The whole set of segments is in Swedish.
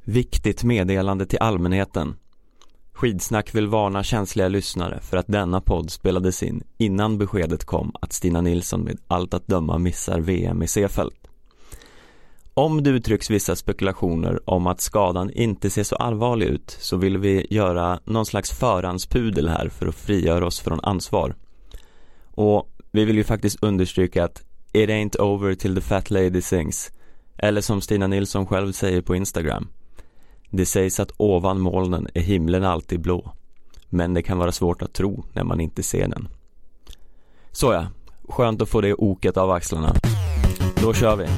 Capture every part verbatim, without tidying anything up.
Viktigt meddelande till allmänheten. Skidsnack vill varna känsliga lyssnare för att denna podd spelades in innan beskedet kom att Stina Nilsson med allt att döma missar V M i Seefeld. Om det uttrycks vissa spekulationer om att skadan inte ser så allvarlig ut så vill vi göra någon slags förhandspudel här för att frigöra oss från ansvar. Och vi vill ju faktiskt understryka att it ain't over till the fat lady sings. Eller som Stina Nilsson själv säger på Instagram. Det sägs att ovan molnen är himlen alltid blå. Men det kan vara svårt att tro när man inte ser den. Så ja, skönt att få det oket av axlarna. Då kör vi.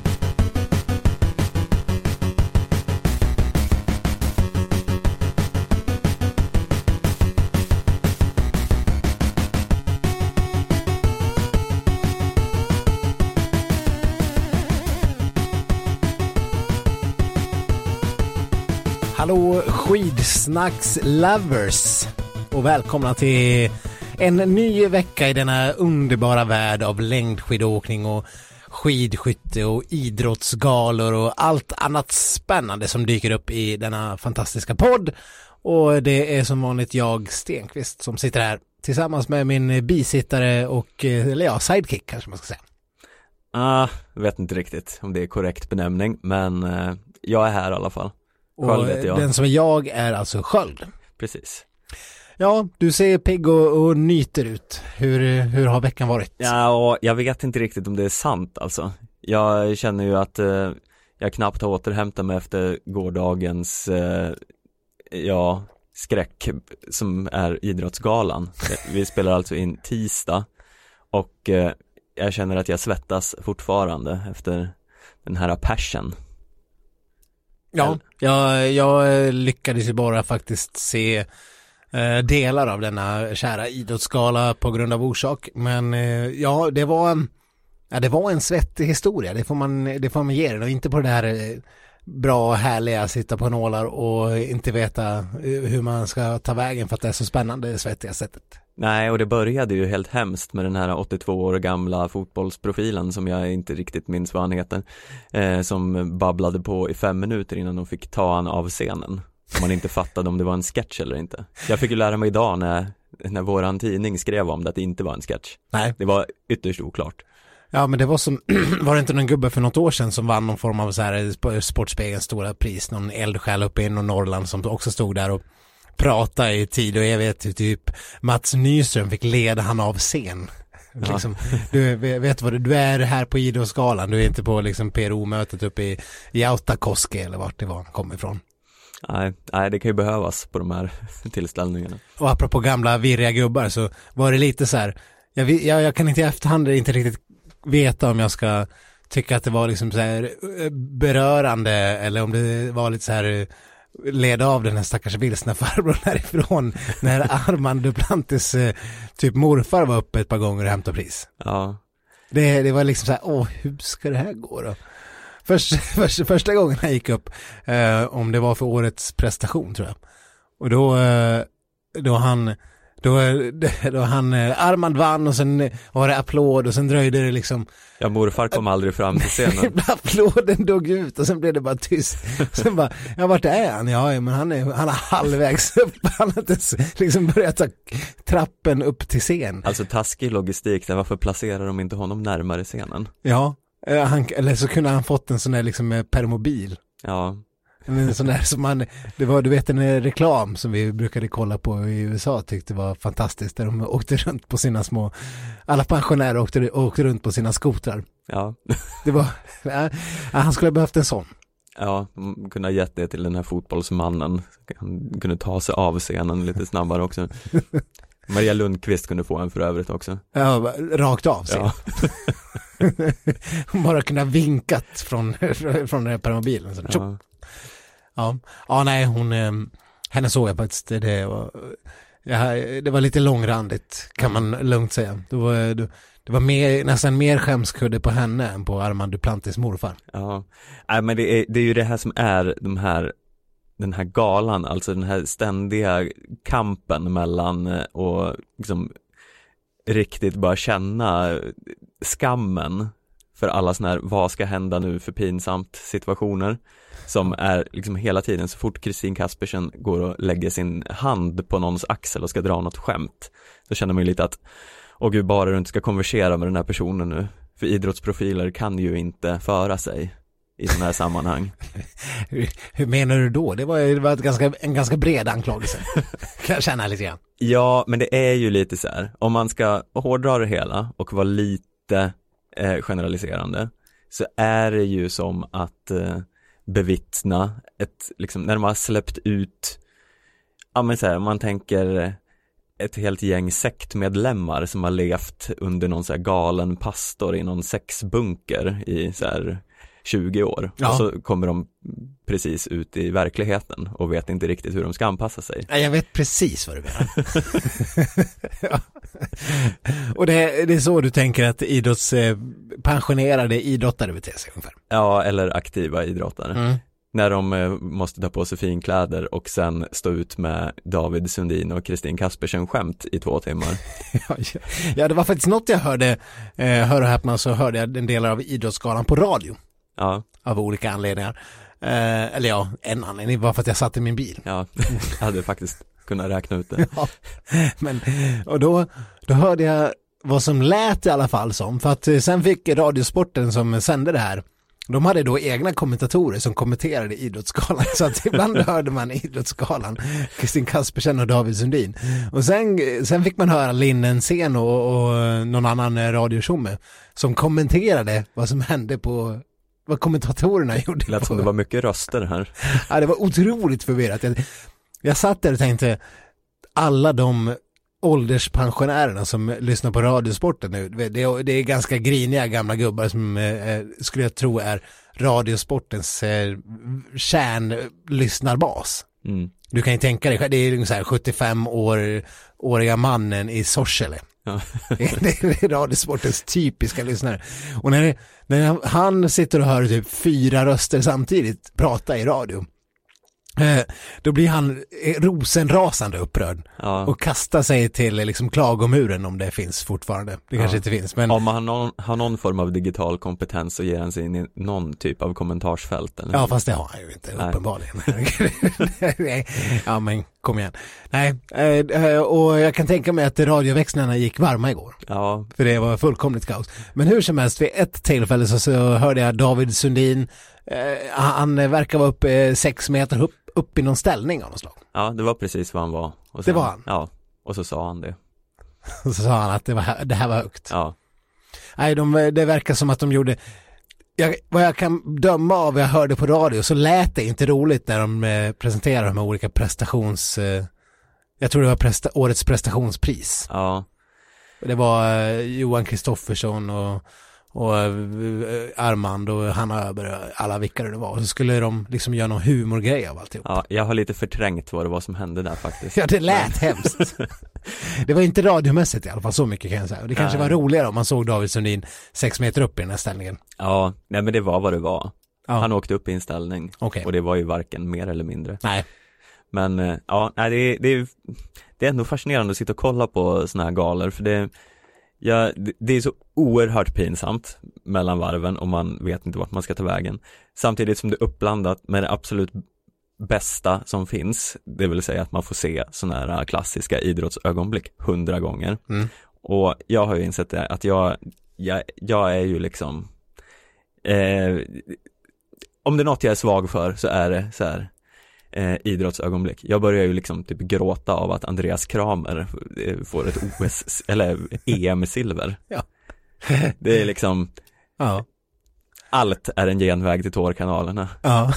Hallå skidsnacks lovers och välkomna till en ny vecka i denna underbara värld av längdskidåkning och skidskytte och idrottsgalor och allt annat spännande som dyker upp i denna fantastiska podd. Och det är som vanligt jag, Stenqvist, som sitter här tillsammans med min bisittare och, eller ja, sidekick kanske man ska säga. Ah, jag vet inte riktigt om det är korrekt benämning, men eh, jag är här i alla fall. Och den som är jag är alltså Sköld. Precis. Ja, du ser pigg och, och nyter ut. Hur, hur har veckan varit? Ja, och jag vet inte riktigt om det är sant alltså. Jag känner ju att eh, jag knappt har återhämtat mig efter gårdagens eh, ja, skräck som är idrottsgalan. Vi spelar alltså in tisdag och eh, jag känner att jag svettas fortfarande efter den här passion. Ja, jag, jag lyckades ju bara faktiskt se eh, delar av denna kära idrottsgala på grund av orsak. Men eh, ja, det var, ja, det var en svettig historia. Det får man, det får man ge den. Och inte på det här eh, bra, härliga, sitta på nålar och inte veta eh, hur man ska ta vägen för att det är så spännande, det svettiga sättet. Nej, och det började ju helt hemskt med den här åttiotvå år gamla fotbollsprofilen som jag inte riktigt minns vad han heter, eh, som babblade på i fem minuter innan de fick ta han av scenen. Om man inte fattade om det var en sketch eller inte. Jag fick ju lära mig idag när, när våran tidning skrev om det att det inte var en sketch. Nej. Det var ytterst oklart. Ja, men det var som, var det inte någon gubbe för något år sedan som vann någon form av så här Sportspegelns stora pris, någon eldsjäl uppe i Norrland som också stod där och prata i tid och jag vet typ Mats Nyström fick leda han av scen. Ja. Liksom, du vet vad du, du är här på idrottsgalan, du är inte på liksom P R O-mötet uppe i, i Autakoski eller vart det var kom ifrån. Nej, nej, det kan ju behövas på de här tillställningarna. Och apropå gamla virriga gubbar så var det lite så här, jag, jag, jag kan inte i efterhand inte riktigt veta om jag ska tycka att det var liksom så här berörande eller om det var lite så här leda av den här stackars vilsna farbrorn härifrån när Armand Duplantis typ morfar var uppe ett par gånger och hämtade pris. Ja. Det, det var liksom så här, åh, hur ska det här gå då? Först, först, första gången jag gick upp, eh, om det var för årets prestation tror jag. Och då, eh, då han... Då, då han Armand vann och sen var det applåd och sen dröjde det liksom. Ja, morfar kom aldrig fram till scenen. Applåden dog ut och sen blev det bara tyst. Sen bara, ja, vart är han? Ja, men han är, han är halvvägs upp. Han har inte liksom börjat ta trappen upp till scen. Alltså taskig logistik, där varför placerar de inte honom närmare scenen? Ja, han, eller så kunde han fått en sån där liksom permobil. Ja. En sån där som man, det var, du vet, en reklam som vi brukade kolla på i U S A, tyckte var fantastiskt, där de åkte runt på sina små, alla pensionärer åkte, åkte runt på sina skotrar. Ja. Det var, ja, han skulle ha behövt en sån. Ja, kunde ha gett det till den här fotbollsmannen. Han kunde ta sig av scenen lite snabbare också. Maria Lundqvist kunde få en för övrigt också. Ja, rakt av sig. Ja. Hon bara kunde ha vinkat från, från den här permobilen. Så. Ja. Ja, ja, nej, hon, henne såg jag faktiskt, det var, ja, det var lite långrandigt kan man lugnt säga. Det var, det var mer, nästan mer skämskudde på henne än på Armand Duplantis morfar. Ja, nej, men det är, det är ju det här som är de här, den här galan, alltså den här ständiga kampen mellan och liksom riktigt bara känna skammen för alla såna här vad ska hända nu för pinsamt situationer som är liksom hela tiden så fort Kristin Kaspersen går och lägger sin hand på någons axel och ska dra något skämt, så känner man ju lite att åh gud, bara du inte ska konversera med den här personen nu, för idrottsprofiler kan ju inte föra sig i sådana här sammanhang. hur, hur menar du då? Det var, det var ett ganska, en ganska bred anklagelse. Kan jag känna lite grann. Ja, men det är ju lite så här, om man ska hårdra det hela och vara lite eh, generaliserande, så är det ju som att eh, bevittna ett, liksom, när man har släppt ut, ja men så här, man tänker ett helt gäng sektmedlemmar som har levt under någon så här galen pastor i någon sexbunker i så här tjugo år. Ja. Och så kommer de precis ut i verkligheten och vet inte riktigt hur de ska anpassa sig. Ja, jag vet precis vad du menar. Ja. Och det, det är så du tänker att idrotts, pensionerade idrottare beter sig ungefär? Ja, eller aktiva idrottare. Mm. När de eh, måste ta på sig finkläder och sen stå ut med David Sundin och Kristin Kaspersen skämt i två timmar. ja, ja. ja, det var faktiskt något jag hörde, eh, hör och häpna, så hörde jag en del av Idrottsgalan på radio. Ja. Av olika anledningar. Eh, eller ja, en anledning var för att jag satt i min bil. Ja, jag hade faktiskt kunnat räkna ut det. ja. Men, och då, då hörde jag vad som lät i alla fall som. För att sen fick Radiosporten som sände det här, de hade då egna kommentatorer som kommenterade Idrottsgalan. Så att ibland hörde man Idrottsgalan, Kristin Kaspersen och David Sundin. Och sen, sen fick man höra Linnen Sen och, och någon annan radioshow som kommenterade vad som hände på, vad kommentatorerna gjorde. Det lät som det var mycket röster här. Ja, det var otroligt förvirrat. Jag, jag satt där och tänkte, alla de ålderspensionärerna som lyssnar på Radiosporten nu, det är, det är ganska griniga gamla gubbar som eh, skulle jag tro är Radiosportens eh, kärnlyssnarbas. Mm. Du kan ju tänka dig, det är så här sjuttiofem-åriga mannen i Sorsele. Ja. Det är Radiosportens typiska lyssnare. Och när, när han sitter och hör typ fyra röster samtidigt prata i radio, då blir han rosenrasande upprörd. Ja. Och kastar sig till liksom klagomuren, om det finns fortfarande. Det kanske ja. inte finns. Men om man har någon, har någon form av digital kompetens så ger han sig in i någon typ av kommentarsfält. Eller? Ja, fast det har han ju inte. Nej. Uppenbarligen. Nej. Ja, men kom igen. Nej, och jag kan tänka mig att radioväxlarna gick varma igår. Ja. För det var fullkomligt kaos. Men hur som helst, vid ett tillfälle så, så hörde jag David Sundin. Han verkar vara uppe sex meter upp, upp i någon ställning av något slag. Ja, det var precis vad han var. Och det var han? Ja, och så sa han det. Och så sa han att det, var, det här var högt. Ja. Nej, de, det verkar som att de gjorde... Jag, vad jag kan döma av vad jag hörde på radio, så lät det inte roligt när de eh, presenterade de här olika prestations... Eh, jag tror det var presta, årets prestationspris. Ja. Det var eh, Johan Kristoffersson och... och Armand och Hanna Öberg, alla vilka det var. Så skulle de liksom göra någon humorgrej av alltihop. Ja, jag har lite förträngt vad det var som hände där faktiskt. Ja, det lät hemskt. Det var inte radiomässigt i alla fall, så mycket kan jag säga. Det kanske nej. var roligare om man såg David Sundin sex meter upp i den här ställningen. Ja, nej men det var vad det var. Ja. Han åkte upp i en ställning. Okay. Och det var ju varken mer eller mindre. Nej. Men ja, nej, det, det, det är ändå fascinerande att sitta och kolla på såna här galor, för det Ja, det är så oerhört pinsamt mellan varven och man vet inte vart man ska ta vägen. Samtidigt som det är uppblandat med det absolut bästa som finns. Det vill säga att man får se sådana här klassiska idrottsögonblick hundra gånger. Mm. Och jag har ju insett det, att jag, jag, jag är ju liksom... Eh, om det är något jag är svag för så är det så här... Eh, idrottsögonblick. Jag börjar ju liksom typ gråta av att Andreas Kramer får ett O S eller E M-silver. Ja. Det är liksom ja. Allt är en genväg till tårkanalerna. Ja.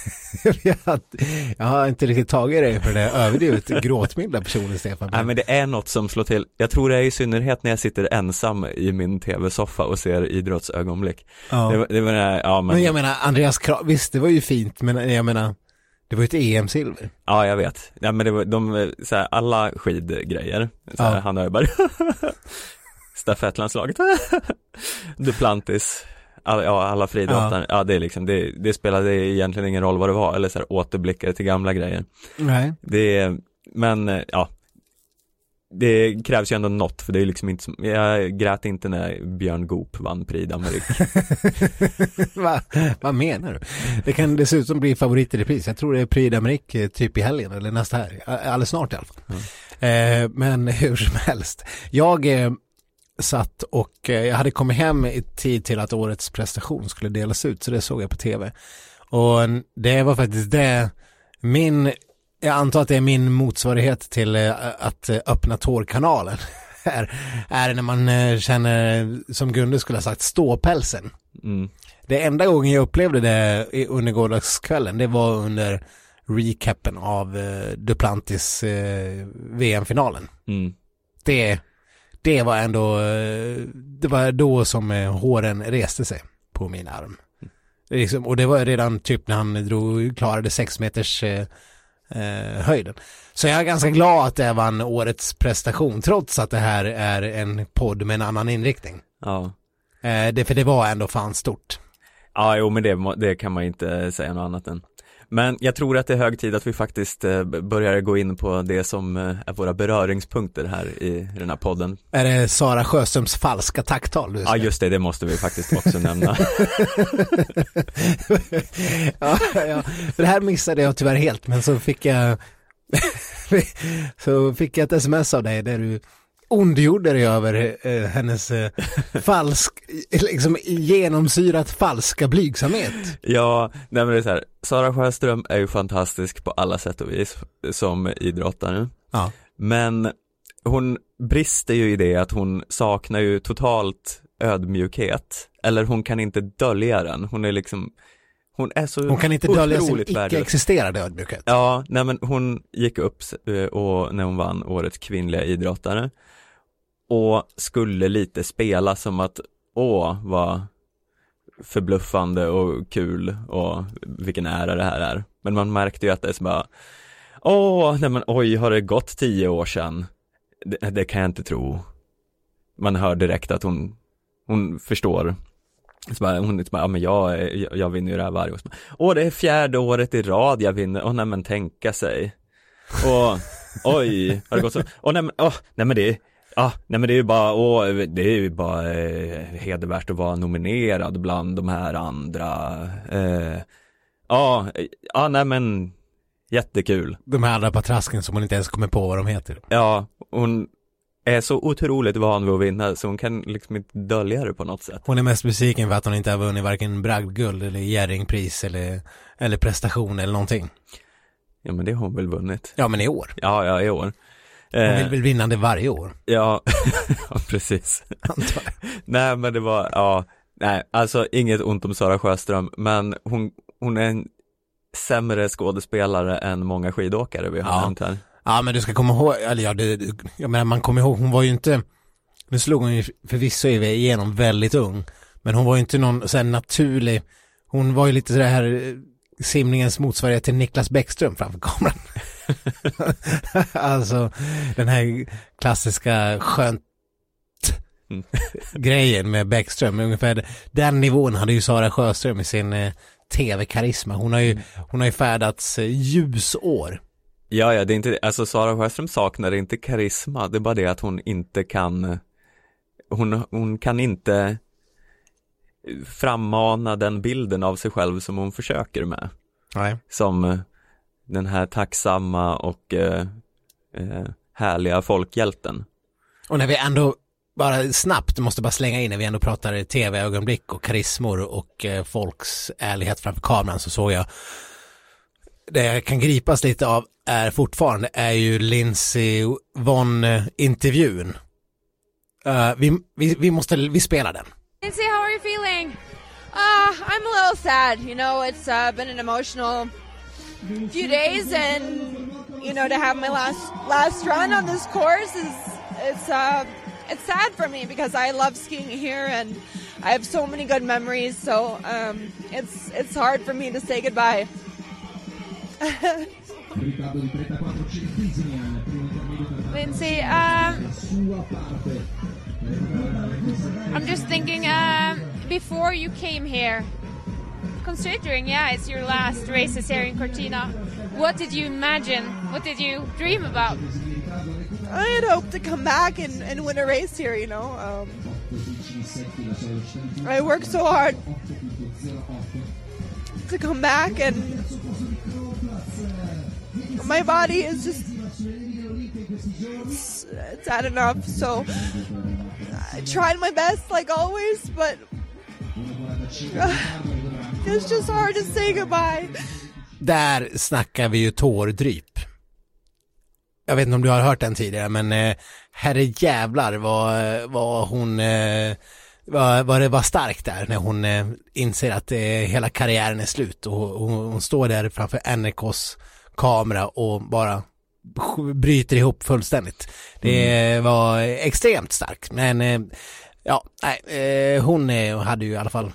Jag har inte riktigt tagit det för det överdrivet gråtmilda personer, Stefan. Nej, men det är något som slår till. Jag tror det är i synnerhet när jag sitter ensam i min tv-soffa och ser idrottsögonblick. Ja. Det, det var, ja, men... men jag menar, Andreas Kramer, visst det var ju fint, men jag menar det var ju ett E M-silver. Ja, jag vet. Ja, men det var de, så här, alla skidgrejer. Så här, ja. Han Öberg. Stafettlandslaget. Duplantis. All, ja, alla friidrottare. Ja. Ja, det är liksom, det, det spelade egentligen ingen roll vad det var. Eller så här, återblickar till gamla grejer. Nej. Det, men, ja. det krävs ju ändå något, för det är liksom inte som, jag grät inte när Björn Goop vann Prix d'Amérique. Va, vad menar du? Det kan dessutom bli favoriter i pris. Jag tror det är Prix d'Amérique typ i helgen eller nästa här. Alldeles snart i alla fall. Mm. Eh, men hur som helst. Jag eh, satt och eh, jag hade kommit hem i tid till att årets prestation skulle delas ut, så det såg jag på tv. Och det var faktiskt det min, jag antar att det är min motsvarighet till eh, att eh, öppna tårkanalen. är, är när man eh, känner, som Gunde skulle ha sagt, ståpälsen. Mm. Det enda gången jag upplevde det under gårdagskvällen, det var under recapen av eh, Duplantis eh, V M-finalen. Mm. Det, det var ändå eh, det var då som eh, håren reste sig på min arm. Liksom, och det var redan typ när han drog, klarade sex meters eh, eh, höjden. Så jag är ganska glad att det vann årets prestation, trots att det här är en podd med en annan inriktning. Ja. Eh, det, för det var ändå fan stort. Ja, jo, men det, det kan man inte säga något annat än. Men jag tror att det är hög tid att vi faktiskt eh, börjar gå in på det som eh, är våra beröringspunkter här i den här podden. Är det Sara Sjöströms falska tacktal? Ja, just det, det måste vi faktiskt också nämna. ja, ja, för det här missade jag tyvärr helt, men så fick jag så fick jag ett sms av dig där du ondgjorde dig över eh, hennes eh, falsk, liksom genomsyrat falska blygsamhet. Ja, nej men det är så här, Sara Sjöström är ju fantastisk på alla sätt och vis som idrottare. Ja. Men hon brister ju i det att hon saknar ju totalt ödmjukhet. Eller hon kan inte dölja den. Hon är liksom, hon är så hon kan inte dölja sin värdelös. icke-existerande ödmjukhet. Ja, nej men hon gick upp och när hon vann årets kvinnliga idrottare och skulle lite spela som att åh, vad förbluffande och kul och vilken ära det här är. Men man märkte ju att det är så bara åh, nej men oj, har det gått tio år sedan? Det, det kan jag inte tro. Man hör direkt att hon hon förstår. Så bara, hon är bara, ja men jag, jag, jag vinner ju det här varje år. Åh, det är fjärde året i rad jag vinner. Åh, nej men tänka sig. Och oj, har det gått så? Åh, nej men, åh, nej men det ah, nej men det är ju bara, åh, det är ju bara eh, hedervärt att vara nominerad bland de här andra. Eh, ja, ah, nej men jättekul. De här andra patrasken som hon inte ens kommer på vad de heter. Ja, hon är så otroligt van vid att vinna så hon kan liksom inte dölja det på något sätt. Hon är mest besviken för att hon inte har vunnit varken bragdguld eller Jerringpris eller, eller prestation eller någonting. Ja, men det har hon väl vunnit. Ja, men i år. Ja, ja, i år. Hon vill väl vinna det varje år. Ja, ja precis. Antar jag. Nej, men det var, ja, nej, alltså inget ont om Sara Sjöström, men hon, hon är en sämre skådespelare än många skidåkare vi har ja. nämnt här. Ja, men du ska komma ihåg, eller ja, det, jag menar, man kommer ihåg, hon var ju inte, nu slog hon ju förvisso igenom väldigt ung, men hon var ju inte någon så här naturlig, hon var ju lite så här simningens motsvarighet till Niklas Bäckström framför kameran. Alltså den här klassiska skönt mm. grejen med Bäckström, ungefär den nivån hade ju Sara Sjöström i sin eh, tv-karisma. Hon har ju, hon har ju färdats eh, ljusår. Ja, ja, det är inte, alltså Sara Sjöström saknar inte karisma, det är bara det att hon inte kan hon, hon kan inte frammana den bilden av sig själv som hon försöker med. Nej. Som den här tacksamma och eh, eh, härliga folkhjälten. Och när vi ändå bara snabbt måste bara slänga in när vi ändå pratar tv-ögonblick och karismor och eh, folks ärlighet framför kameran, så såg jag det jag kan gripas lite av är fortfarande är ju Lindsey Vonn-intervjun. Uh, vi, vi, vi måste, vi spelar den. Lindsey, how are you feeling? Uh, I'm a little sad. You know, it's uh, been an emotional few days, and you know, to have my last last run on this course is it's uh it's sad for me because I love skiing here and I have so many good memories. So um, it's it's hard for me to say goodbye. Lindsey, um, I'm just thinking, uh, before you came here, considering, yeah, it's your last races here in Cortina, what did you imagine? What did you dream about? I had hoped to come back and, and win a race here, you know. Um, I worked so hard to come back, and my body is just, it's, it's had enough. So I tried my best like always, but uh, it's just hard to say goodbye. Där snackar vi ju tårdryp. Jag vet inte om du har hört den tidigare, men eh, herre jävlar vad, vad hon eh, vad, vad det var starkt där när hon eh, inser att eh, hela karriären är slut, och hon, hon står där framför N R K:s kamera och bara bryter ihop fullständigt. Det mm. var extremt starkt, men eh, ja, nej, eh, hon eh, hade ju i alla fall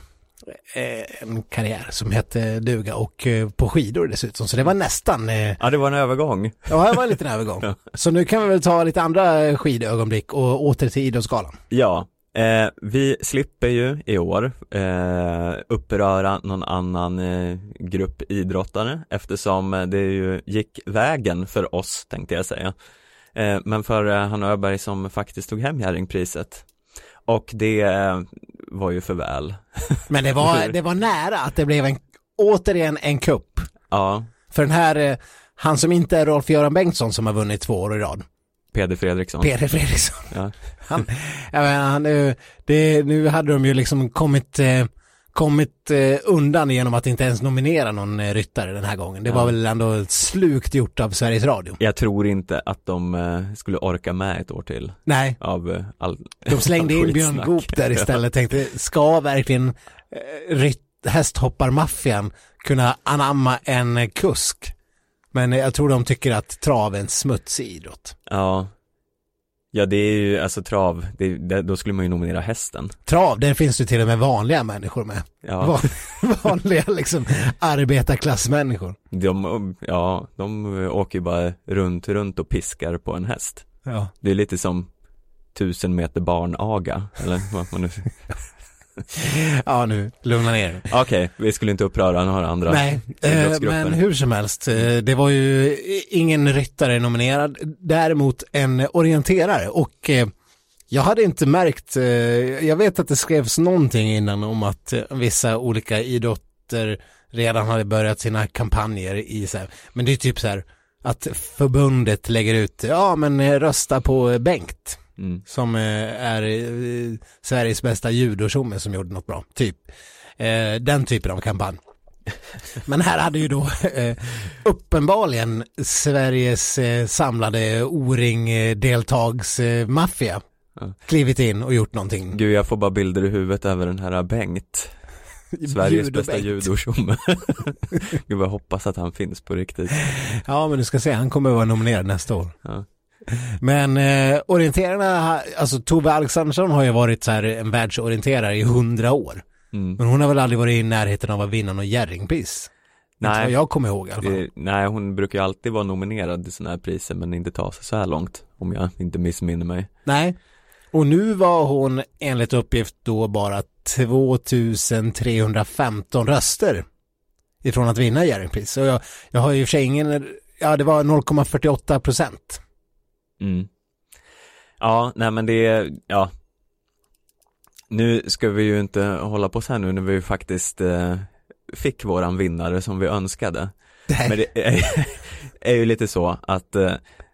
en karriär som hette duga, och på skidor dessutom, så det var nästan eh... ja, det var en övergång. Ja, det var en liten övergång. Ja. Så nu kan vi väl ta lite andra skidögonblick och åter till Idrottsgalan. Ja, eh, vi slipper ju i år eh, uppröra någon annan eh, grupp idrottare, eftersom det ju gick vägen för oss, tänkte jag säga. Eh, men för eh, Hanna Öberg som faktiskt tog hem Jerringpriset. Och det eh, var ju för väl. Men det var, det var nära att det blev en, återigen en kupp. Ja. För den här, eh, han som inte är Rolf-Göran Bengtsson som har vunnit två år i rad. Peder Fredriksson. Peder Fredriksson. Ja. Han, jag menar, nu, det, nu hade de ju liksom kommit, eh, kommit eh, undan genom att inte ens nominera någon eh, ryttare den här gången. Det ja. var väl ändå slukt gjort av Sveriges Radio. Jag tror inte att de eh, skulle orka med ett år till. Nej. Av eh, all, de slängde all in Björn Goop där istället. Tänkte, ska verkligen eh, rytt, hästhopparmaffian kunna anamma en kusk? Men jag tror de tycker att trav är en smutsig idrott. Ja. Ja, det är ju, alltså trav, det, det, då skulle man ju nominera hästen. Trav, där finns ju till och med vanliga människor med. Ja. Vanliga liksom arbetarklassmänniskor. De, ja, de åker ju bara runt, runt och piskar på en häst. Ja. Det är lite som tusen meter barnaga, eller vad man nu... Ja, nu lugna ner. Okej, okay, vi skulle inte uppröra några andra. Nej, eh, men hur som helst, det var ju ingen ryttare nominerad, däremot en orienterare, och eh, jag hade inte märkt, eh, jag vet att det skrevs någonting innan om att eh, vissa olika idrotter redan hade börjat sina kampanjer i så här, men det är typ så här att förbundet lägger ut, ja men rösta på Bengt. Mm. Som eh, är eh, Sveriges bästa judotjomme som gjorde något bra. Typ. Eh, den typen av kampanj. Men här hade ju då eh, uppenbarligen Sveriges eh, samlade O-ring-deltagsmaffia ja. klivit in och gjort någonting. Gud, jag får bara bilder i huvudet över den här Bengt. Sveriges Judo bästa judotjomme. Gud, jag hoppas att han finns på riktigt. Ja, men du ska se, han kommer att vara nominerad nästa år. Ja. Men eh, orienterarna, alltså Tove Alexandersson har ju varit så här en världsorienterare i hundra år. Mm. Men hon har väl aldrig varit i närheten av att vinna någon Jerringpris. Nej. Vad jag kommer ihåg i alla fall. Det, nej, hon brukar ju alltid vara nominerad i såna här priser, men inte ta sig så här långt, om jag inte missminner mig. Nej, och nu var hon enligt uppgift då bara tvåtusen trehundrafemton röster ifrån att vinna Jerringpris. Så jag, jag har ju för sig ingen, ja det var noll komma fyrtioåtta procent. Mm. Ja, nej men det är, ja. Nu ska vi ju inte hålla på så här nu när vi faktiskt eh, fick våran vinnare som vi önskade. Nej. Men det är, är ju lite så att eh,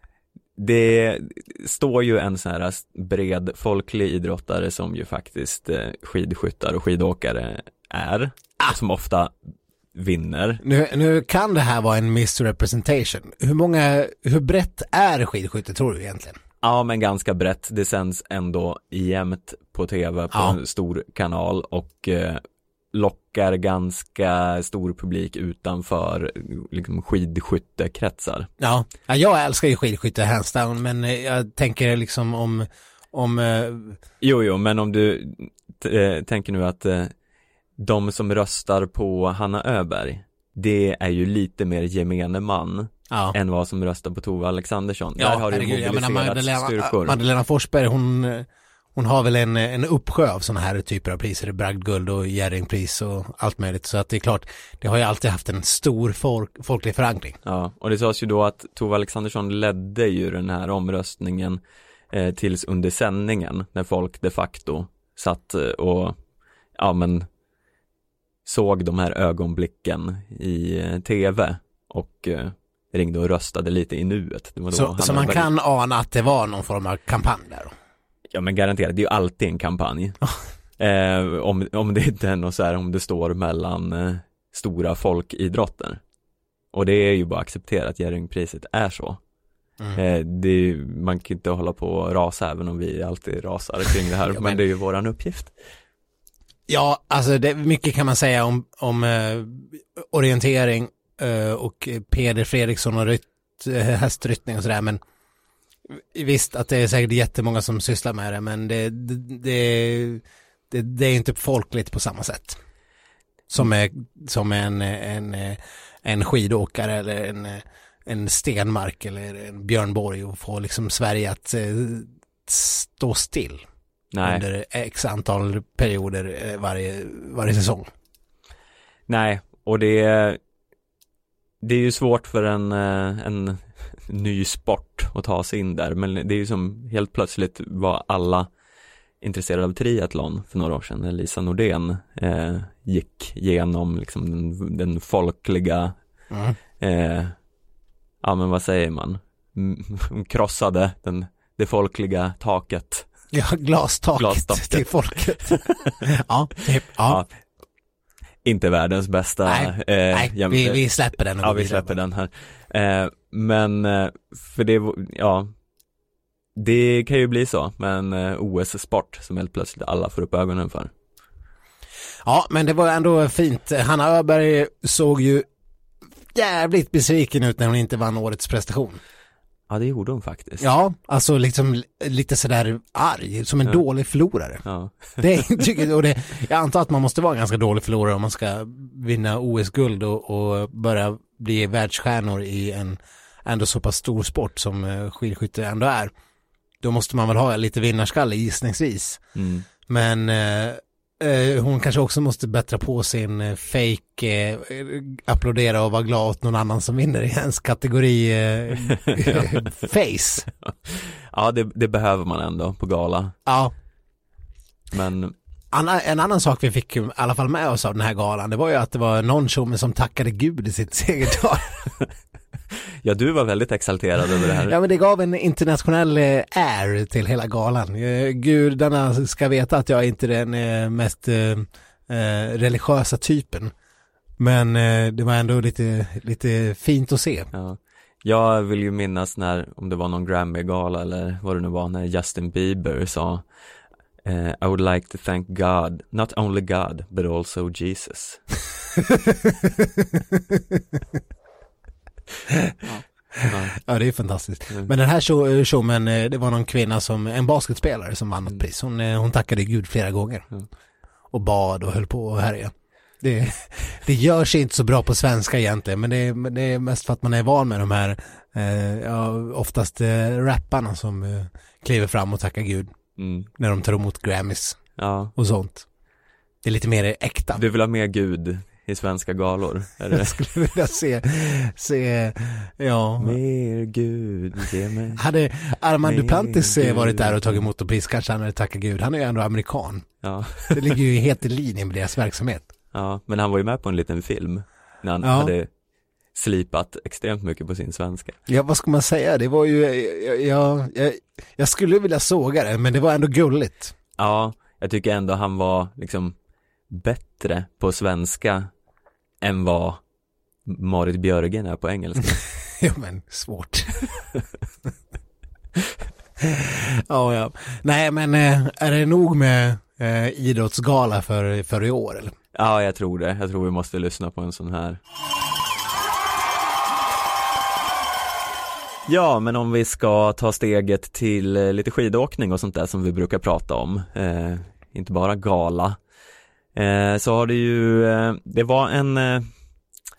det står ju en så här bred folklig idrottare som ju faktiskt eh, skidskyttar och skidåkare är, ah. som ofta vinner. Nu, nu kan det här vara en misrepresentation. Hur många, hur brett är skidskytte tror du egentligen? Ja, men ganska brett. Det sänds ändå jämt på tv på ja. en stor kanal och eh, lockar ganska stor publik utanför liksom, skidskyttekretsar. Ja. ja, jag älskar ju skidskytte hands down, men jag tänker liksom om... om eh... Jo, jo, men om du t- äh, tänker nu att äh, de som röstar på Hanna Öberg, det är ju lite mer gemene man ja. än vad som röstar på Tove Alexandersson. Ja, där har du mobiliserat Madeleine, styrkor. Madeleine Forsberg, hon, hon har väl en, en uppsjö av sådana här typer av priser, bragdguld och Jerringpris och allt möjligt. Så att det är klart, det har ju alltid haft en stor folk, folklig förankring. Ja, och det sades ju då att Tove Alexandersson ledde ju den här omröstningen eh, tills under sändningen, när folk de facto satt och ja, men, såg de här ögonblicken i eh, tv och eh, ringde och röstade lite i nuet. Det var då så så man väldigt... kan ana att det var någon form av kampanj där då? Ja, men garanterat, det är ju alltid en kampanj. eh, om, om det inte är något så här, om det står mellan eh, stora folkidrotter. Och det är ju bara accepterat att Jerringpriset är så. Mm. Eh, det är, man kan inte hålla på och rasa, även om vi alltid rasar kring det här. ja, men... men det är ju våran uppgift. Ja, alltså det, mycket kan man säga om, om eh, orientering eh, och Peder Fredriksson och rytt, eh, hästryttning och sådär, men visst att det är säkert jättemånga som sysslar med det, men det, det, det, det, det är inte folkligt på samma sätt som, är, som en, en, en skidåkare eller en, en Stenmark eller en Björn Borg och få liksom Sverige att stå still. Nej. Under x antal perioder varje, varje säsong. Nej, och det är, det är ju svårt för en, en ny sport att ta sig in där, men det är ju som helt plötsligt var alla intresserade av triathlon för några år sedan när Lisa Nordén eh, gick igenom liksom den, den folkliga mm. eh, ja men vad säger man, hon krossade den, det folkliga taket. Ja, glastaket, glastaket. Till folket. ja, typ, ja. ja. Inte världens bästa. Nej, eh, nej jäm- vi, vi släpper den. Ja, vi släpper den här. Eh, men eh, för det, ja, det kan ju bli så. Men eh, O S-sport som helt plötsligt alla får upp ögonen för. Ja, men det var ändå fint. Hanna Öberg såg ju jävligt besviken ut när hon inte vann årets prestation. Ja, det gjorde hon faktiskt. Ja, alltså liksom lite sådär arg, som en ja. dålig förlorare. Ja. Det är, och det, jag antar att man måste vara en ganska dålig förlorare om man ska vinna O S-guld och, och börja bli världsstjärnor i en ändå så pass stor sport som skidskytte ändå är. Då måste man väl ha lite vinnarskalle gissningsvis. Mm. Men eh, hon kanske också måste bättra på sin fake eh, applådera och vara glad åt någon annan som vinner i ens kategori eh, face. Ja, det, det behöver man ändå på gala. Ja. Men Anna, en annan sak vi fick i alla fall med oss av den här galan, det var ju att det var någon tjomme som tackade Gud i sitt segertal. Ja, du var väldigt exalterad över det här. Ja, men det gav en internationell air till hela galan. Gudarna ska veta att jag inte är den mest eh, religiösa typen. Men eh, det var ändå lite, lite fint att se. Ja. Jag vill ju minnas när, om det var någon Grammy-gala eller vad det nu var, när Justin Bieber sa uh, I would like to thank God, not only God, but also Jesus. Ja. Ja, det är fantastiskt. Mm. Men den här show, showmen, det var någon kvinna som, en basketspelare som vann ett pris. Hon, hon tackade Gud flera gånger. Mm. Och bad och höll på och härja. Det, det gör sig inte så bra på svenska egentligen, men det är, det är mest för att man är van med de här eh, ja, oftast eh, rapparna som eh, kliver fram och tackar Gud mm. när de tar emot Grammys ja. och sånt. Det är lite mer äkta. Du vill ha mer Gud i svenska galor? Är det? Jag skulle vilja se, se ja. Mer Gud, ge mig. Hade Armand Duplantis Gud. varit där och tagit emot och pris, kanske han hade tackat Gud. Han är ju ändå amerikan. Ja. Det ligger ju helt i linje med deras verksamhet. Ja, men han var ju med på en liten film när han ja. hade slipat extremt mycket på sin svenska. Ja, vad ska man säga? Det var ju, jag, jag, jag, jag skulle vilja såga det, men det var ändå gulligt. Ja, jag tycker ändå han var liksom bättre på svenska än vad Marit Björgen är på engelska. Ja, men svårt. ja, ja. Nej, men är det nog med eh, idrottsgala för, för i år, eller? Ja, jag tror det. Jag tror vi måste lyssna på en sån här. Ja, men om vi ska ta steget till lite skidåkning och sånt där som vi brukar prata om, eh, inte bara gala, eh, så har det ju, eh, det var en eh,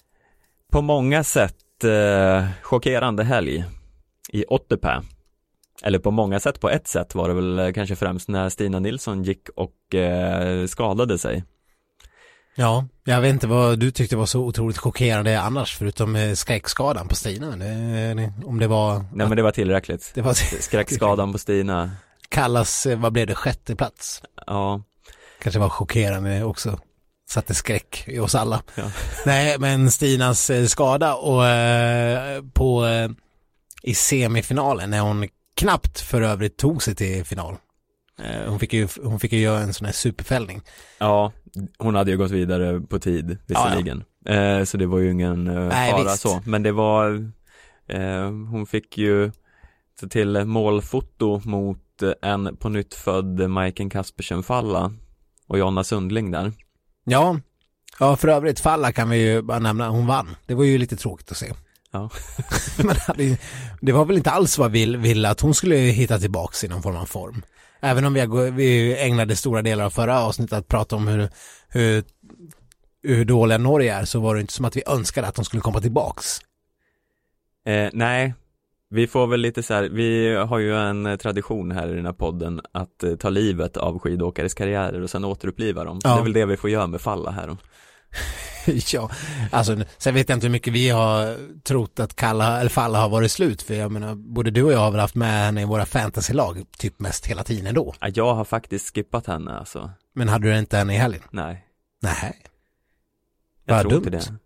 på många sätt eh, chockerande helg i Otepää Eller på många sätt, på ett sätt var det väl kanske främst när Stina Nilsson gick och eh, skadade sig. Ja, jag vet inte vad du tyckte var så otroligt chockerande annars, förutom skräckskadan på Stina. Det, om det var... Nej, men det var tillräckligt. Det var skräckskadan på Stina. Kallas, vad blev det, sjätte plats? Ja. Kanske var chockerande också. Satte skräck i oss alla. Ja. Nej, men Stinas skada och eh, på eh, i semifinalen när hon knappt för övrigt tog sig till final. Eh, hon fick ju hon fick ju göra en sån här superfällning. Ja, hon hade ju gått vidare på tid visserligen. Ja, ja. Eh, så det var ju ingen eh, Nej, fara visst. så, men det var eh, hon fick ju till målfoto mot en på nytt född Majken Kaspersen Falla och Jonna Sundling där. Ja, ja för övrigt Falla kan vi ju bara nämna, hon vann. Det var ju lite tråkigt att se. Ja. Men det var väl inte alls vad vi ville att hon skulle hitta tillbaka i någon form av form. Även om vi, vi ägnade stora delar av förra avsnittet att prata om hur, hur, hur dåliga Norge är, så var det inte som att vi önskade att de skulle komma tillbaks. Eh, nej, vi får väl lite så här, vi har ju en tradition här i den här podden att eh, ta livet av skidåkares karriärer och sen återuppliva dem. Så ja. Det är väl det vi får göra med Falla här då. Ja, alltså sen vet jag inte hur mycket vi har trott att Kalla eller Falla har varit slut, för jag menar, både du och jag har väl haft med henne i våra fantasylag typ mest hela tiden då. Ja, jag har faktiskt skippat henne alltså. Men hade du inte henne i helgen? Nej. Nej. Jag Vad tror dumt. inte det.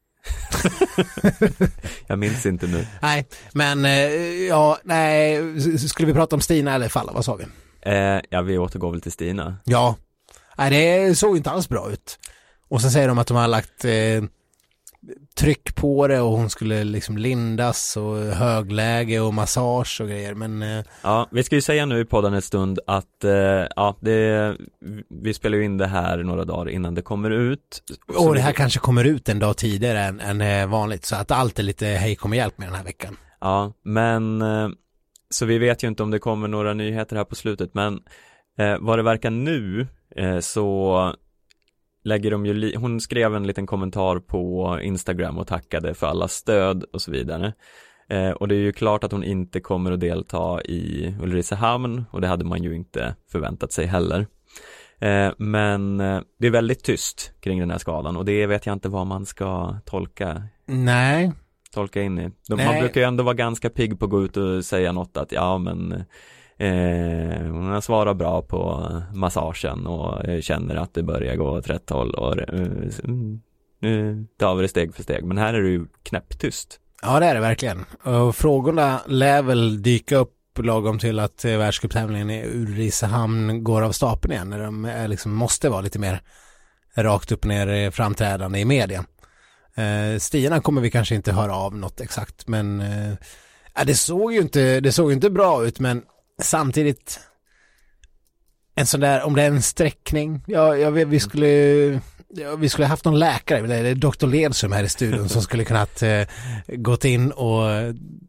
Jag minns inte nu. Nej, men ja, nej, skulle vi prata om Stina eller Falla, vad sa vi? Eh, ja, vi återgår väl till Stina. Ja, nej, det såg inte alls bra ut. Och sen säger de att de har lagt eh, tryck på det och hon skulle liksom lindas och högläge och massage och grejer, men... Eh... Ja, vi ska ju säga nu i podden en stund att eh, ja, det, vi spelar ju in det här några dagar innan det kommer ut. Och det här vi... kanske kommer ut en dag tidigare än, än vanligt, så att allt är lite hej kommer hjälp med den här veckan. Ja, men eh, så vi vet ju inte om det kommer några nyheter här på slutet, men eh, vad det verkar nu eh, så... lägger de ju li- hon skrev en liten kommentar på Instagram och tackade för alla stöd och så vidare. Eh, och det är ju klart att hon inte kommer att delta i Ulricehamn, och det hade man ju inte förväntat sig heller. Eh, men eh, det är väldigt tyst kring den här skadan, och det vet jag inte vad man ska tolka. Nej. Tolka in i. De, Nej. Man brukar ju ändå vara ganska pigg på att gå ut och säga något att ja men... Eh, hon har svarat bra på massagen och eh, känner att det börjar gå åt rätt håll och eh, nu tar vi det steg för steg, men här är det ju knäpptyst. Ja, det är det verkligen, och frågorna lär väl dyka upp lagom till att eh, världscuptävlingen i Ulricehamn går av stapeln igen, när de eh, liksom måste vara lite mer rakt upp och ner framträdande i media. eh, Stina kommer vi kanske inte höra av något exakt, men eh, det såg ju inte, det såg ju inte bra ut, men samtidigt en sån där, om det är en sträckning, ja, jag vet, vi skulle ja, vi skulle haft någon läkare, eller doktor Ledsum här i studion som skulle kunnat eh, gått in och eh,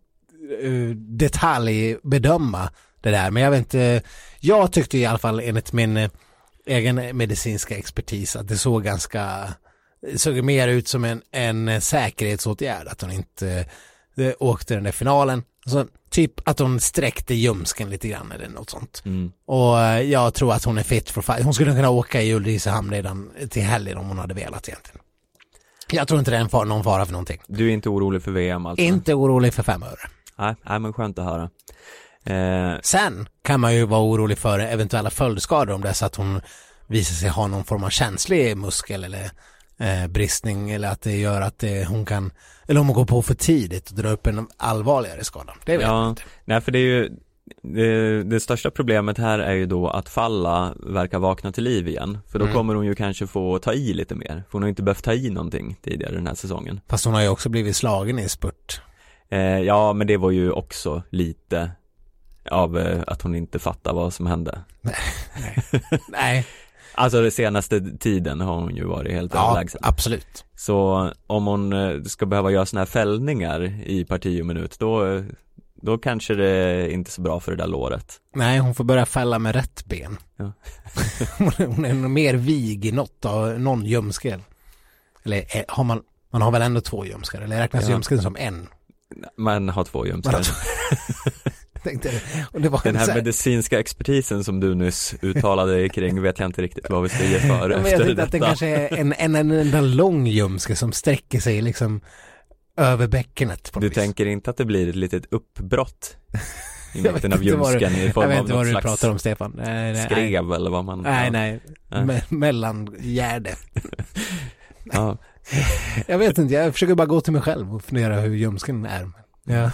detaljbedöma det där, men jag vet inte, jag tyckte i alla fall enligt min eh, egen medicinska expertis att det såg ganska, det såg mer ut som en, en säkerhetsåtgärd att hon inte eh, åkte den där finalen. Så typ att hon sträckte ljumsken lite grann eller något sånt. Mm. Och jag tror att hon är fit for fight. Hon skulle kunna åka i Ulricehamn redan till helgen om hon hade velat egentligen. Jag tror inte det är en far, någon fara för någonting. Du är inte orolig för V M alltså? Inte orolig för fem öre. Nej, nej men skönt att höra. Eh... Sen kan man ju vara orolig för eventuella följdskador om det är så att hon visar sig ha någon form av känslig muskel eller eh, bristning, eller att det gör att det, hon kan, eller om hon går på för tidigt och drar upp en allvarligare skada. Det vet ja, jag inte. Nej, för det är ju det, det största problemet här är ju då att Falla verkar vakna till liv igen, för då mm. kommer hon ju kanske få ta i lite mer, för hon har inte behövt ta i någonting tidigare den här säsongen. Fast hon har ju också blivit slagen i spurt. Eh, ja, men det var ju också lite av eh, att hon inte fattar vad som hände. Nej. Nej. Alltså den senaste tiden har hon ju varit helt ja, överlägsen. Absolut. Så om hon eh, ska behöva göra såna här fällningar i parti och minut, då, då kanske det är inte så bra för det där låret. Nej, hon får börja fälla med rätt ben. Ja. Hon är nog mer vig i något av någon ljumskel. Eller har man, man har väl ändå två ljumskar, eller räknas ja. ljumsken som en? Man har två ljumskar. tänkte, och det var Den här så här, medicinska expertisen som du nyss uttalade kring vet jag inte riktigt vad vi ska ge för ja, men jag efter tänkte detta. att det kanske är en, en, en, en, en lång ljumske som sträcker sig liksom över bäckenet. På Du vis. tänker inte att det blir ett litet uppbrott i Jag mitten vet av inte vad du- ljumsken i form Jag vet av inte vad något du slags pratar om, Stefan. Nej, nej, skrev eller vad man... Nej, ja. nej. Ja. Me- mellangärde. Ja. Jag vet inte, jag försöker bara gå till mig själv och fundera hur ljumsken är. Ja.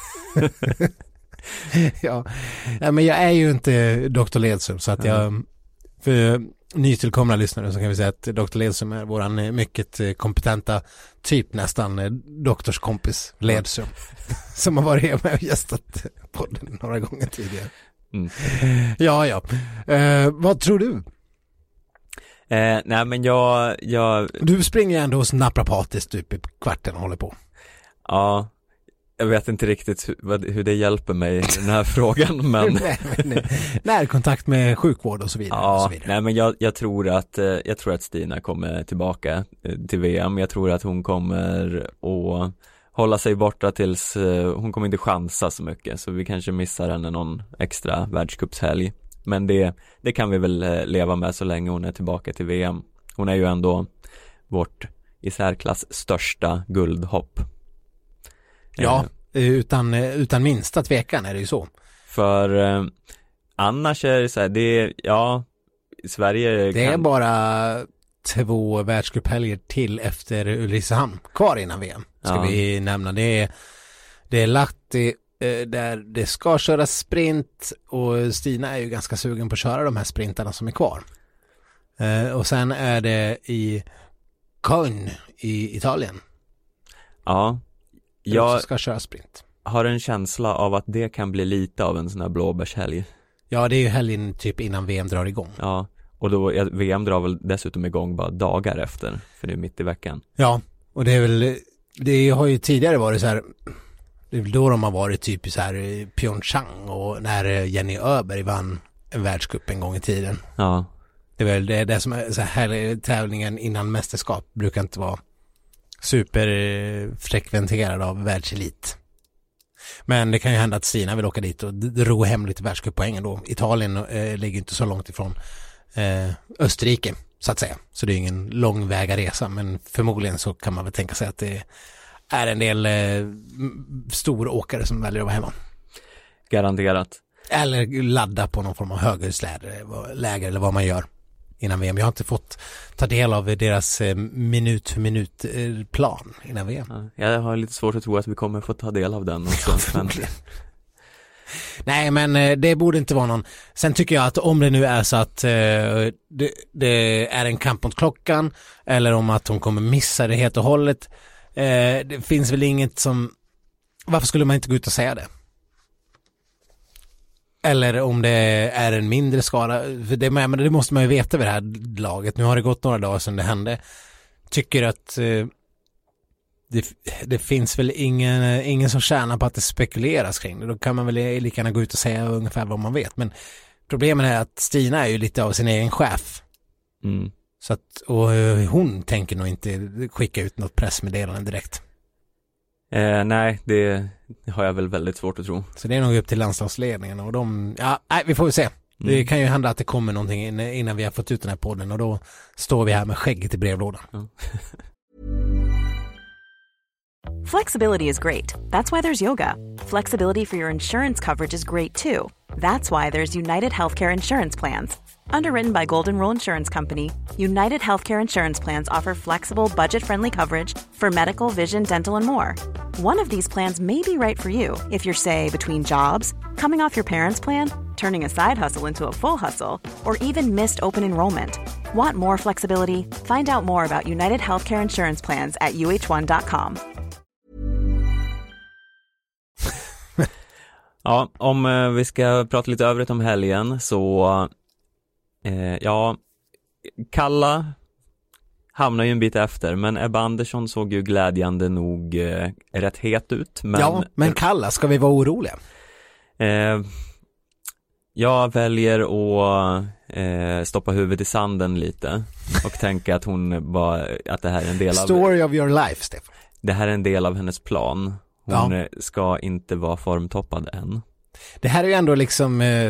ja. ja, men jag är ju inte doktor Ledsum, så att jag, för nytillkomna lyssnare så kan vi säga att doktor Ledsum är våran mycket kompetenta, typ nästan doktorskompis Ledsum, som har varit med och gästat podden några gånger tidigare. Mm. Ja, ja. Eh, vad tror du? Eh, nej men jag, jag, Du springer ju ändå hos naprapatiskt typ i kvarten och håller på. ja, jag vet inte riktigt hur, vad, hur det hjälper mig i den här frågan, men Nej, men, närkontakt med sjukvård och så vidare. och så ja, vidare. nej men jag, jag tror att, eh, jag tror att Stina kommer tillbaka eh, till V M. Jag tror att hon kommer att hålla sig borta tills, eh, hon kommer inte chansa så mycket, så vi kanske missar henne någon extra världscupshelg. Men det, det kan vi väl eh, leva med så länge hon är tillbaka till V M. Hon är ju ändå vårt i särklass största guldhopp. Ja, Eh, utan, utan minsta tvekan är det ju så. För eh, annars är det så här, det är, ja, Sverige Det är kan, bara två världscuphelger till efter Ulricehamn kvar innan V M. Ska Ja. vi nämna. Det är, det är Lahti eh, där det ska köras sprint, och Stina är ju ganska sugen på att köra de här sprintarna som är kvar. Eh, och sen är det i Köln i Italien. ja, Där jag också ska köra sprint. har en känsla av att det kan bli lite av en sån här blåbärshelg. Ja, det är ju helgen typ innan V M drar igång. Ja, och då, ja, V M drar väl dessutom igång bara dagar efter, för det är mitt i veckan. Ja, och det är väl, det har ju tidigare varit så här, det är väl då de har varit typ så här Pyeongchang, och när Jenny Öberg vann en världscup en gång i tiden. Ja, Det är väl det, det som är så här, tävlingen innan mästerskap brukar inte vara superfrekventerad av världselit. Men det kan ju hända att Stina vill åka dit och ro hem lite världscuppoäng då. Italien eh, ligger inte så långt ifrån eh, Österrike, så att säga. Så det är ingen långväga resa, men förmodligen så kan man väl tänka sig att det är en del eh, stora åkare som väljer att vara hemma. garanterat. Eller ladda på någon form av högerläger eller vad man gör innan V M. Jag har inte fått ta del av deras eh, minut för minut eh, plan innan V M. Ja, jag har lite svårt att tro att vi kommer få ta del av den också. men, Nej, men eh, det borde inte vara någon. Sen tycker jag att om det nu är så att eh, det, det är en kamp mot klockan, eller om att hon kommer missa det helt och hållet, eh, det finns väl inget som, varför skulle man inte gå ut och säga det? Eller om det är en mindre skada, för det, men det måste man ju veta vid det här laget. Nu har det gått några dagar sedan det hände. Tycker att eh, det, det finns väl ingen, ingen som tjänar på att det spekuleras kring det. Då kan man väl lika gärna gå ut och säga ungefär vad man vet. Men problemet är att Stina är ju lite av sin egen chef. mm. Så att, och hon tänker nog inte skicka ut något pressmeddelande direkt. eh, nej, det har jag väl väldigt svårt att tro. Så det är nog upp till landslagsledningen, och de, ja, nej, vi får väl se. Mm. Det kan ju hända att det kommer någonting innan vi har fått ut den här podden, och då står vi här med skägget i brevlådan. Ja. Flexibility is great. That's why there's yoga. Flexibility for your insurance coverage is great too. That's why there's United Healthcare Insurance Plans. Underwritten by Golden Rule Insurance Company, United Healthcare Insurance Plans offer flexible, budget-friendly coverage for medical, vision, dental, and more. One of these plans may be right for you if you're, say, between jobs, coming off your parents' plan, turning a side hustle into a full hustle, or even missed open enrollment. Want more flexibility? Find out more about United Healthcare Insurance Plans at U H one dot com. Ja, om eh, vi ska prata lite övrigt om helgen så eh, ja, Kalla hamnar ju en bit efter, men Ebba Andersson såg ju glädjande nog eh, rätt het ut. Men, ja, men Kalla, ska vi vara oroliga? Eh, jag väljer att eh, stoppa huvudet i sanden lite och tänka att hon bara, att det här är en del av Story of your life, Stefan. det här är en del av hennes plan. Hon Ja. ska inte vara formtoppad än. Det här är ju ändå liksom eh,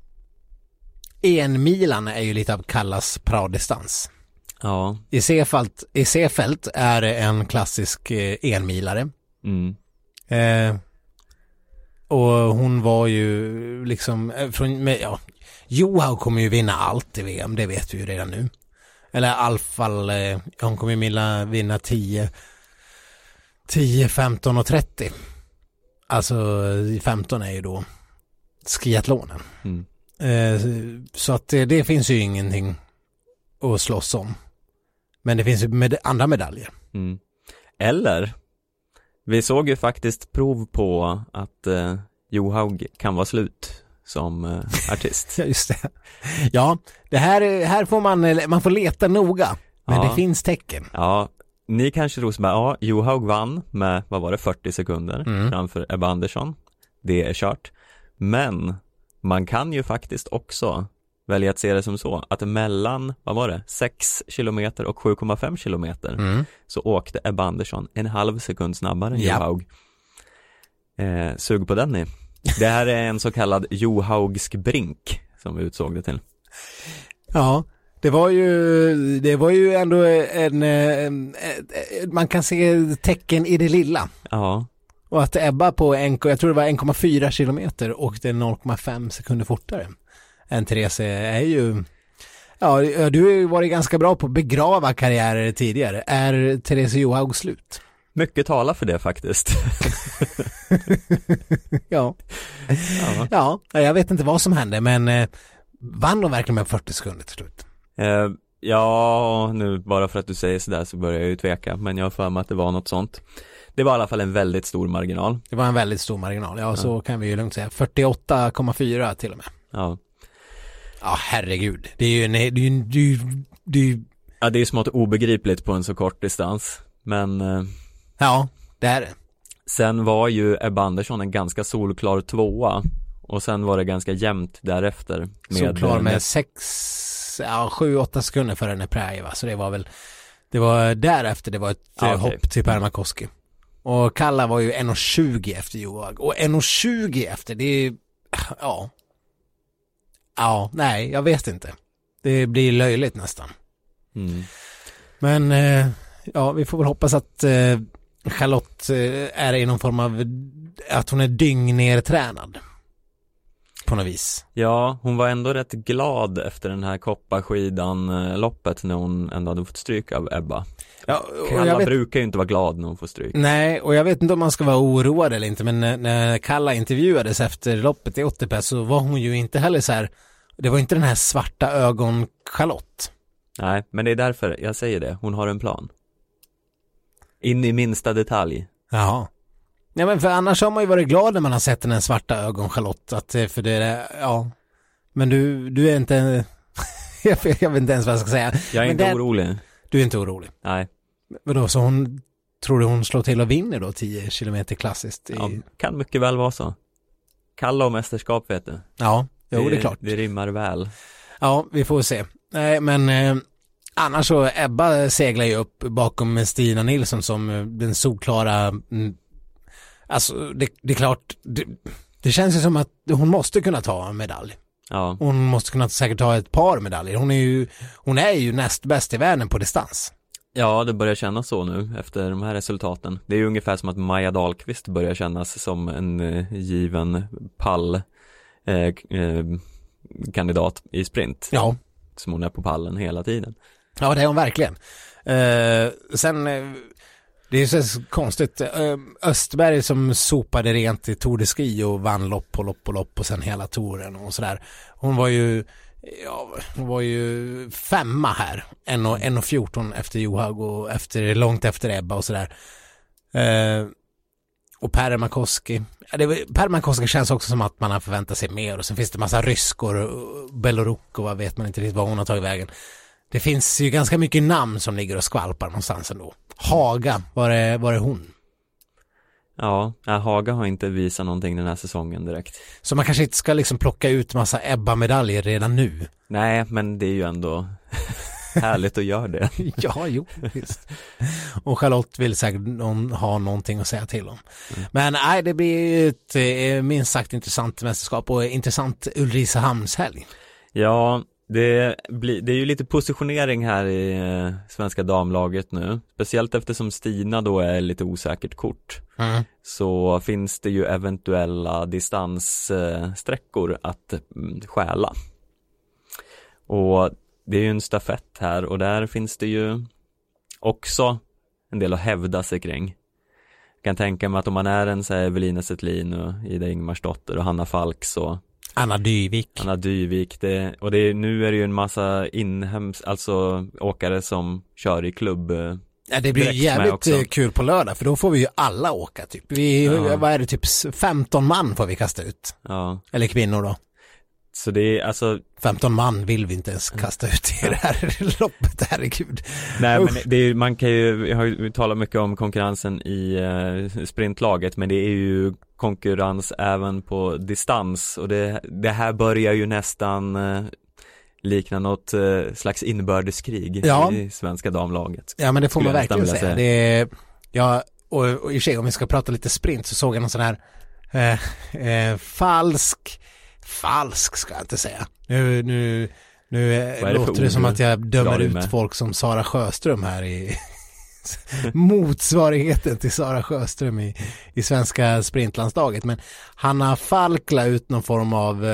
enmilan är ju lite av Kallas paradistans. Ja. I Seefeld, i Seefeld är det en klassisk eh, enmilare. Mm. Eh, och hon var ju liksom eh, från, med, ja, Johaug kommer ju vinna allt i V M, det vet vi ju redan nu. Eller i alla fall eh, hon kommer ju vinna tio, tio, femton och trettio. Alltså femton är ju då skiathlonen. Mm. Eh, så att det, det finns ju ingenting att slåss om. Men det finns ju med andra medaljer. Mm. Eller vi såg ju faktiskt prov på att eh, Johaug kan vara slut som eh, artist. Ja, just det. Ja, det här, här får man, man får leta noga. Men Ja. det finns tecken. Ja, ni kanske tror som ja, Johaug vann med, vad var det, fyrtio sekunder Mm. framför Ebba Andersson. Det är kört. Men man kan ju faktiskt också välja att se det som så att mellan, vad var det, sex kilometer och sju komma fem kilometer Mm. så åkte Ebba Andersson en halv sekund snabbare än Ja. Johaug. Eh, sug på den ni. Det här är en så kallad Johaugsk brink som vi utsåg det till. Ja, det var ju det var ju ändå en, en, en man kan se tecken i det lilla. Ja, Och att Ebba på en, jag tror det var en komma fyra kilometer åkte noll komma fem sekunder fortare än Therese är ju, ja, du har ju varit ganska bra på att begrava karriärer tidigare. Är Therese Johaug slut? mycket talar för det faktiskt. Ja. Ja. Ja, jag vet inte vad som hände, men eh, vann de verkligen med fyrtio sekunder till slut? Eh, ja, nu bara för att du säger sådär så börjar jag ju tveka, men jag har för mig att det var något sånt. Det var i alla fall en väldigt stor marginal. Det var en väldigt stor marginal, ja, så kan vi ju lugnt säga. fyrtioåtta komma fyra till och med. Ja. Ja, herregud. Det är ju, nej, det är ju, det är ju, det är ju Ja, det är ju smått obegripligt på en så kort distans. Men eh, ja, det är det. sen var ju Ebba Andersson en ganska solklar tvåa. Och sen var det ganska jämnt därefter. Med, Så klar med med sex, ja, sju, åtta sekunder för henne Präge, va? Så det var väl, det var därefter det var ett Ja, eh, okej. hopp till Pärmakoski. Och Kalla var ju en tjugo efter Johaug. Och en tjugo efter, det är, ja. Ja, nej, jag vet inte. Det blir löjligt nästan. mm. Men eh, ja, vi får väl hoppas att eh, Charlotte eh, är i någon form av, att hon är dyngnertränad på något vis. Ja, hon var ändå rätt glad efter den här kopparskidan eh, loppet när hon ändå hade fått stryk av Ebba. Ja, och Kalla jag vet, brukar ju inte vara glad när hon får stryk. nej, och jag vet inte om man ska vara oroad eller inte, men när, när Kalla intervjuades efter loppet i Otterpää så var hon ju inte heller så här, det var inte den här svarta ögon Charlotte. Nej, men det är därför jag säger det. Hon har en plan. In i minsta detalj. Jaha. Ja, men för annars har man ju varit glad när man har sett den här svarta ögon Charlotte, att, eh, för det är, ja, men du, du är inte jag, jag vet inte ens vad jag ska säga. Jag är Men inte det- orolig. Du är inte orolig. Nej, Vadå, så hon, tror du hon slår till och vinner då tio kilometer klassiskt? I, ja, kan mycket väl vara så. Kalla och mästerskap vet du. ja, jo, det är klart. Det rimmar väl. Ja, vi får se. Nej, men eh, annars så Ebba seglar ju upp bakom Stina Nilsson som eh, den solklara, mm, alltså det, det är klart, det, det känns ju som att hon måste kunna ta en medalj. Ja, Hon måste kunna säkert ta ett par medaljer. Hon är ju, hon är ju näst bäst i världen på distans. ja det börjar kännas så nu efter de här resultaten. Det är ju ungefär som att Maja Dahlqvist börjar kännas som en eh, given pall eh, eh, kandidat i sprint. Ja, Som hon är på pallen hela tiden. ja det är hon verkligen. Eh, sen, eh, det är så konstigt. Eh, Östberg som sopade rent i Tour de Ski och vann lopp på lopp på lopp och sen hela touren och sådär. Hon var ju, ja, hon var ju femma här. en och fjorton efter Johaug och efter, långt efter Ebba och sådär. Eh, och Pärmakoski. Ja, det var- Pärmakoski känns också som att man har förväntat sig mer. Och sen finns det massa ryskor och Beloruk och vad vet man inte riktigt vad hon har tagit vägen. Det finns ju ganska mycket namn som ligger och skvalpar någonstans ändå. Haga, var är, var är hon? Ja, ja, Haga har inte visat någonting den här säsongen direkt. Så man kanske inte ska liksom plocka ut massa Ebba-medaljer redan nu. Nej, men det är ju ändå Härligt att göra det. Ja, jo, visst. Och Charlotte vill säkert någon, ha någonting att säga till om. Mm. Men nej, det blir ett eh, minst sagt intressant mästerskap och intressant Ulricehamnshelg. Ja, det, blir, det är ju lite positionering här i eh, svenska damlaget nu. Speciellt eftersom Stina då är lite osäkert kort. Mm. Så finns det ju eventuella distanssträckor eh, att mm, stjäla. Och det är ju en stafett här och där finns det ju också en del att hävda sig kring. Jag kan tänka mig att om man är en så här Evelina Zettlin och Ida Ingmarsdotter och Hanna Falk så Anna Dyvik. Anna Dyvik det, och det är, nu är det ju en massa inhems, alltså åkare som kör i klubb. Ja, det blir jävligt kul på lördag för då får vi ju alla åka typ. Vi, ja. Vad är det, typ femton man får vi kasta ut. Ja. Eller kvinnor då. Så det är alltså femton man vill vi inte ens kasta ut i det här loppet, herregud. Nej, Uff. men det är, man kan ju, jag har ju talat mycket om konkurrensen i uh, sprintlaget, men det är ju konkurrens även på distans och det, det här börjar ju nästan uh, likna något uh, slags inbördeskrig ja. i svenska damlaget. Ja, men det får man verkligen säga. säga. Det är, ja, och, och i och för sig, om vi ska prata lite sprint så såg jag någon sån här uh, uh, falsk Falsk ska jag inte säga. Nu, nu, nu det låter det som att jag dömer ut med? folk som Sara Sjöström här i motsvarigheten till Sara Sjöström i, i svenska sprintlandslaget. Men Hanna Falk la ut någon form av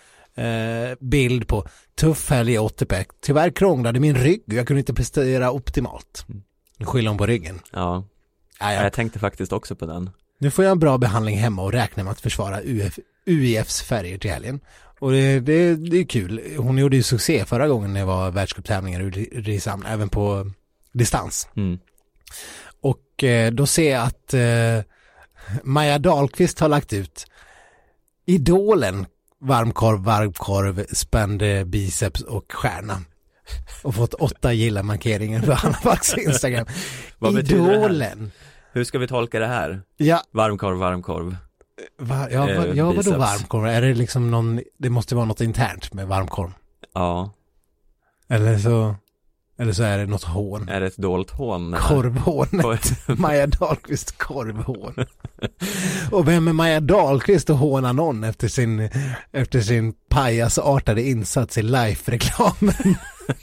eh, bild på tuff helg i Otterbeck. Tyvärr krånglade min rygg och jag kunde inte prestera optimalt. Nu skyller hon på ryggen. Ja. Ja, jag tänkte faktiskt också på den. Nu får jag en bra behandling hemma och räknar med att försvara U F, U I Fs färger till helgen. Och det, det, det är kul. Hon gjorde ju succé förra gången när det var världscuptävlingar i Ulricehamn, även på distans. Mm. Och eh, då ser jag att eh, Maja Dahlqvist har lagt ut Idolen, varmkorv, varmkorv, spände biceps och stjärna. Och fått åtta gilla-markeringar för Hanna Falks Instagram. Vad betyder det här? Hur ska vi tolka det här? Ja. Varmkorv, varmkorv. Va, ja, va, ja vadå varmkorv? Är det liksom någon, det måste vara något internt med varmkorv? Ja. Eller så, eller så är det något hån. Är det ett dolt hån? Korvhånet. Maja Dahlqvist korvhån. Och vem är Maja Dahlqvist och håna någon efter sin, efter sin pajasartade insats i live-reklamen?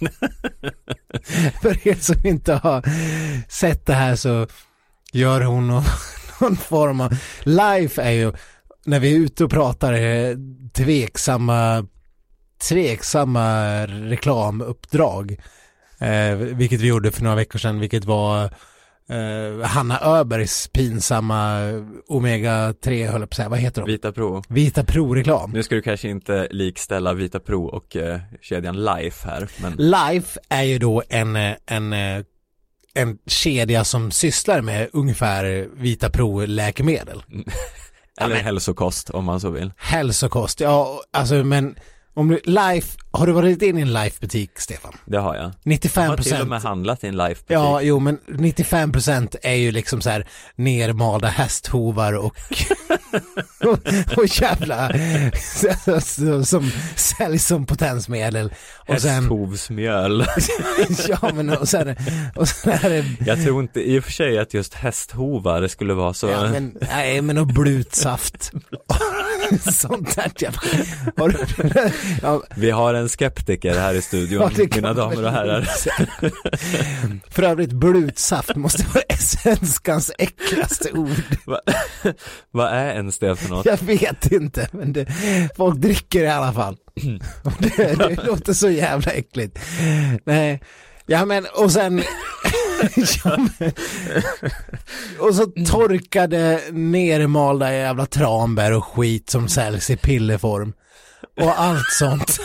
För er som inte har sett det här så gör hon någon, någon form av live är ju när vi är ute och pratar tveksamma tveksamma reklamuppdrag eh, vilket vi gjorde för några veckor sedan, vilket var eh, Hanna Öbergs pinsamma Omega tre, höll på att säga, vad heter de? Vita Pro. Vita Pro-reklam. Nu ska du kanske inte likställa Vita Pro och eh, kedjan Life här. Men... Life är ju då en, en en kedja som sysslar med ungefär Vita Pro-läkemedel. Eller ja, hälsokost om man så vill. Hälsokost, ja, alltså men om du, Life, har du varit in i en Life-butik, Stefan? Det har jag. nittiofem procent. Jag har till och med handlat i en Life-butik. Ja, jo, men nittiofem procent är ju liksom så här nermalda hästhovar och och, och jävla som säljs som potensmedel. Och sen hästhovsmjöl. Ja, men och sen, och sen är det... Jag tror inte i och för sig att just hästhovar skulle vara så... Ja, men, nej, men och blutsaft. Sånt där jävla... Har du... Ja. Vi har en skeptiker här i studion, ja, mina damer och herrar. För övrigt, blutsaft måste vara svenskans äckligaste ord. Va? Vad är ens det för något? Jag vet inte, men det, folk dricker i alla fall. Det, det låter så jävla äckligt. Nej, ja men, och sen... ja, men, och så torkade nermalda jävla tranbär och skit som säljs i pillerform. Och allt sånt.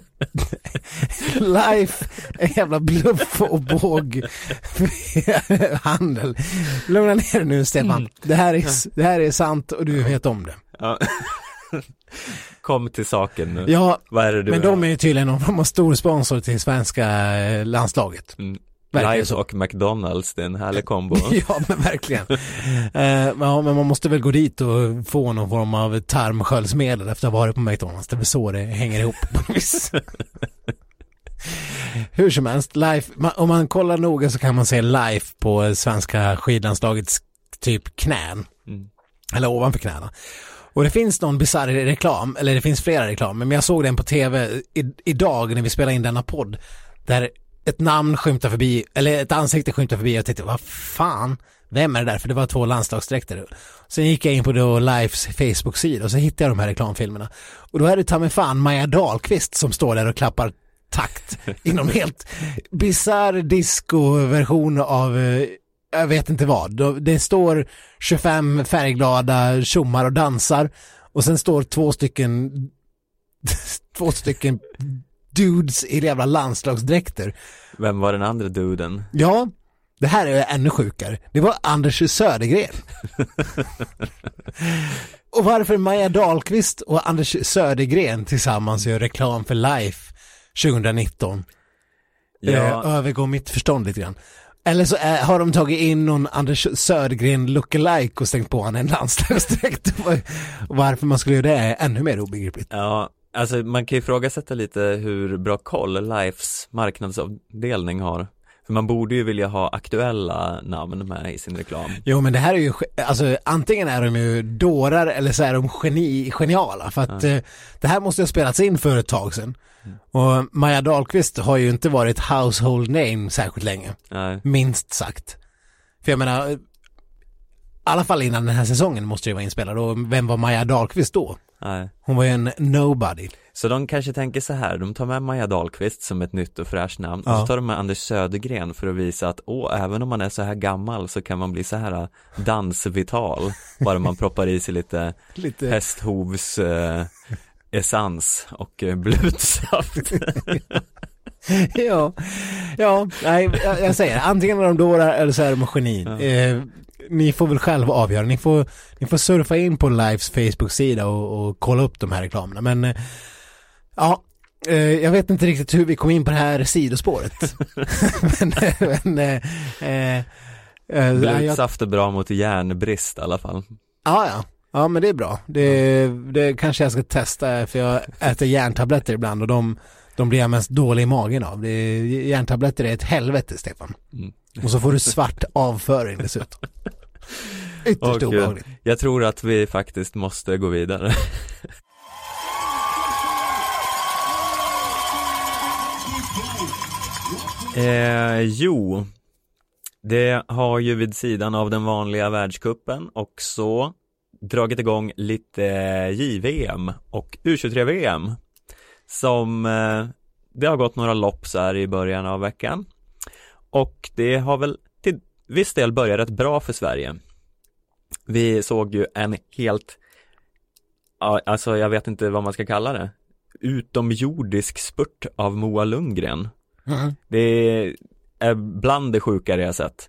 Life är jävla bluff och båg handel. Lugna ner nu, Stefan. Mm. Det här är, det här är sant och du vet om det. Ja. Kom till saken nu. Ja, vad är det du men de är ju tydligen någon form av stor sponsor till svenska landslaget. Mm. Life och McDonalds, det är en härlig kombo. Ja, men verkligen. eh, ja, men man måste väl gå dit och få någon form av tarmsköljsmedel efter att ha varit på McDonalds. Det är väl så det hänger ihop på vis. hur som helst, live, om man kollar noga så kan man se live på svenska skidlandslagets typ knän. Mm. Eller ovanför knäna. Och det finns någon bizarr reklam, eller det finns flera reklam, men jag såg den på tv i, idag när vi spelade in denna podd, där ett namn skymtar förbi, eller ett ansikte skymtar förbi, och jag tänkte, vad fan, vem är det där? För det var två landslagsdräkter. Sen gick jag in på då Lifes Facebook-sida och så hittade jag de här reklamfilmerna. Och då är det ta mig fan Maja Dahlqvist som står där och klappar takt i någon helt bizarr disco-version av jag vet inte vad. Det står tjugofem färgglada tjommar och dansar, och sen står två stycken två stycken dudes i jävla landslagsdräkter. Vem var den andra duden? Ja, det här är ännu sjukare. Det var Anders Södergren. Och varför Maja Dahlqvist och Anders Södergren tillsammans gör reklam för Life tjugonitton ja. eh, övergår mitt förstånd lite grann. Eller så är, har de tagit in någon Anders Södergren lookalike och stängt på han en landslagsdräkt. Varför man skulle göra det är ännu mer obegripligt. Ja, alltså man kan ju ifrågasätta lite hur bra koll Lifes marknadsavdelning har. För man borde ju vilja ha aktuella namn med i sin reklam. Jo, men det här är ju, alltså antingen är de ju dårar eller så är de geni, geniala. För att ja. eh, det här måste ha spelats in för ett tag sedan. Mm. Och Maja Dahlqvist har ju inte varit household name särskilt länge. Nej. Minst sagt. För jag menar, i alla fall innan den här säsongen måste det vara inspelad. Och vem var Maja Dahlqvist då? Nej. Hon var ju en nobody. Så de kanske tänker så här, de tar med Maja Dahlqvist som ett nytt och fräscht namn. Ja. Och så tar de med Anders Södergren för att visa att åh, även om man är så här gammal så kan man bli så här dansvital. Bara man proppar i sig lite, lite. hästhovs eh, essens och eh, blodsaft. ja, ja nej, jag, jag säger antingen är de dårar eller så är de geni. Ja. Eh, ni får väl själva avgöra. Ni får, ni får surfa in på Lives Facebook-sida och, och kolla upp de här reklamerna. Men eh, ja, eh, jag vet inte riktigt hur vi kom in på det här sidospåret. men men eh, eh, blodsaft är bra mot järnbrist i alla fall. Ja, ja. Ja, men det är bra. Det, det kanske jag ska testa, för jag äter järntabletter ibland och de, de blir jag mest dålig i magen av. Det är, järntabletter är ett helvete, Stefan. Mm. Och så får du svart avföring dessutom. Ytterst och, obehagligt. Jag tror att vi faktiskt måste gå vidare. eh, jo, det har ju vid sidan av den vanliga världskuppen också dragit igång lite J V M och U tjugotre V M som eh, det har gått några lopp så här i början av veckan. Och det har väl till viss del börjat rätt bra för Sverige. Vi såg ju en helt, alltså jag vet inte vad man ska kalla det, utomjordisk spurt av Moa Lundgren. Mm. Det är bland det sjukare jag sett.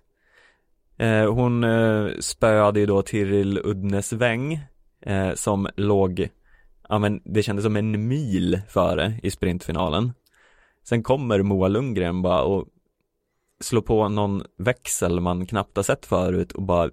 Hon spöade ju då Tiril Udnesväng som låg, ja men det kändes som en mil före i sprintfinalen. Sen kommer Moa Lundgren bara och slå på någon växel man knappt har sett förut och bara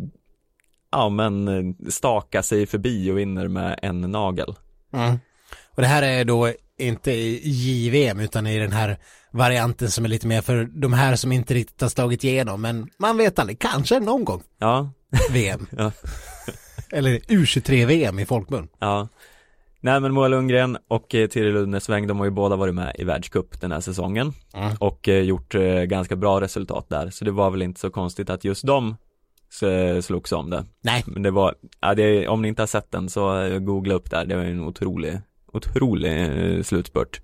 ja men staka sig förbi och vinner med en nagel. Mm. Och det här är då inte i J V M utan i den här varianten som är lite mer för de här som inte riktigt har slagit igenom, men man vet aldrig, kanske någon gång. Ja. V M. Ja. Eller U tjugotre V M i folkmun. Ja. Nej, men Moa Lundgren och eh, Tiril Udnesväng, de har ju båda varit med i världscup den här säsongen mm. och eh, gjort eh, ganska bra resultat där. Så det var väl inte så konstigt att just de s- slogs om det. Nej. Men det var, ja, det, om ni inte har sett den så eh, googla upp där. Det var en otrolig, otrolig eh, slutspurt.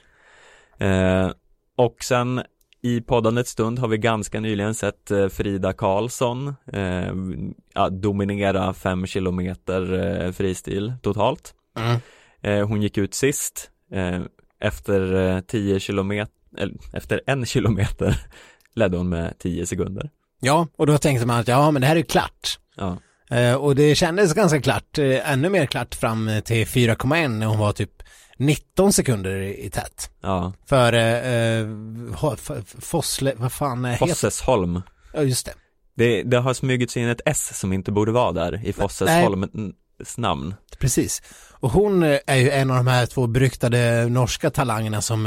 Eh, och sen i poddandets stund har vi ganska nyligen sett eh, Frida Karlsson eh, ja, dominera fem kilometer eh, fristil totalt. Mm. Eh, hon gick ut sist eh, efter eh, tio kilometer eller, efter en kilometer ledde hon med tio sekunder. Ja, och då tänkte man att ja, men det här är klart. Ja. Eh, och det kändes ganska klart, eh, ännu mer klart fram till fyra komma ett när hon var typ nitton sekunder i, i tätt. Ja. För eh, Fossle, vad fan är Fossesholm. Ja, just det. det. Det har smugit in ett S som inte borde vara där i Fossesholms namn. Precis. Och hon är ju en av de här två beryktade norska talangerna som de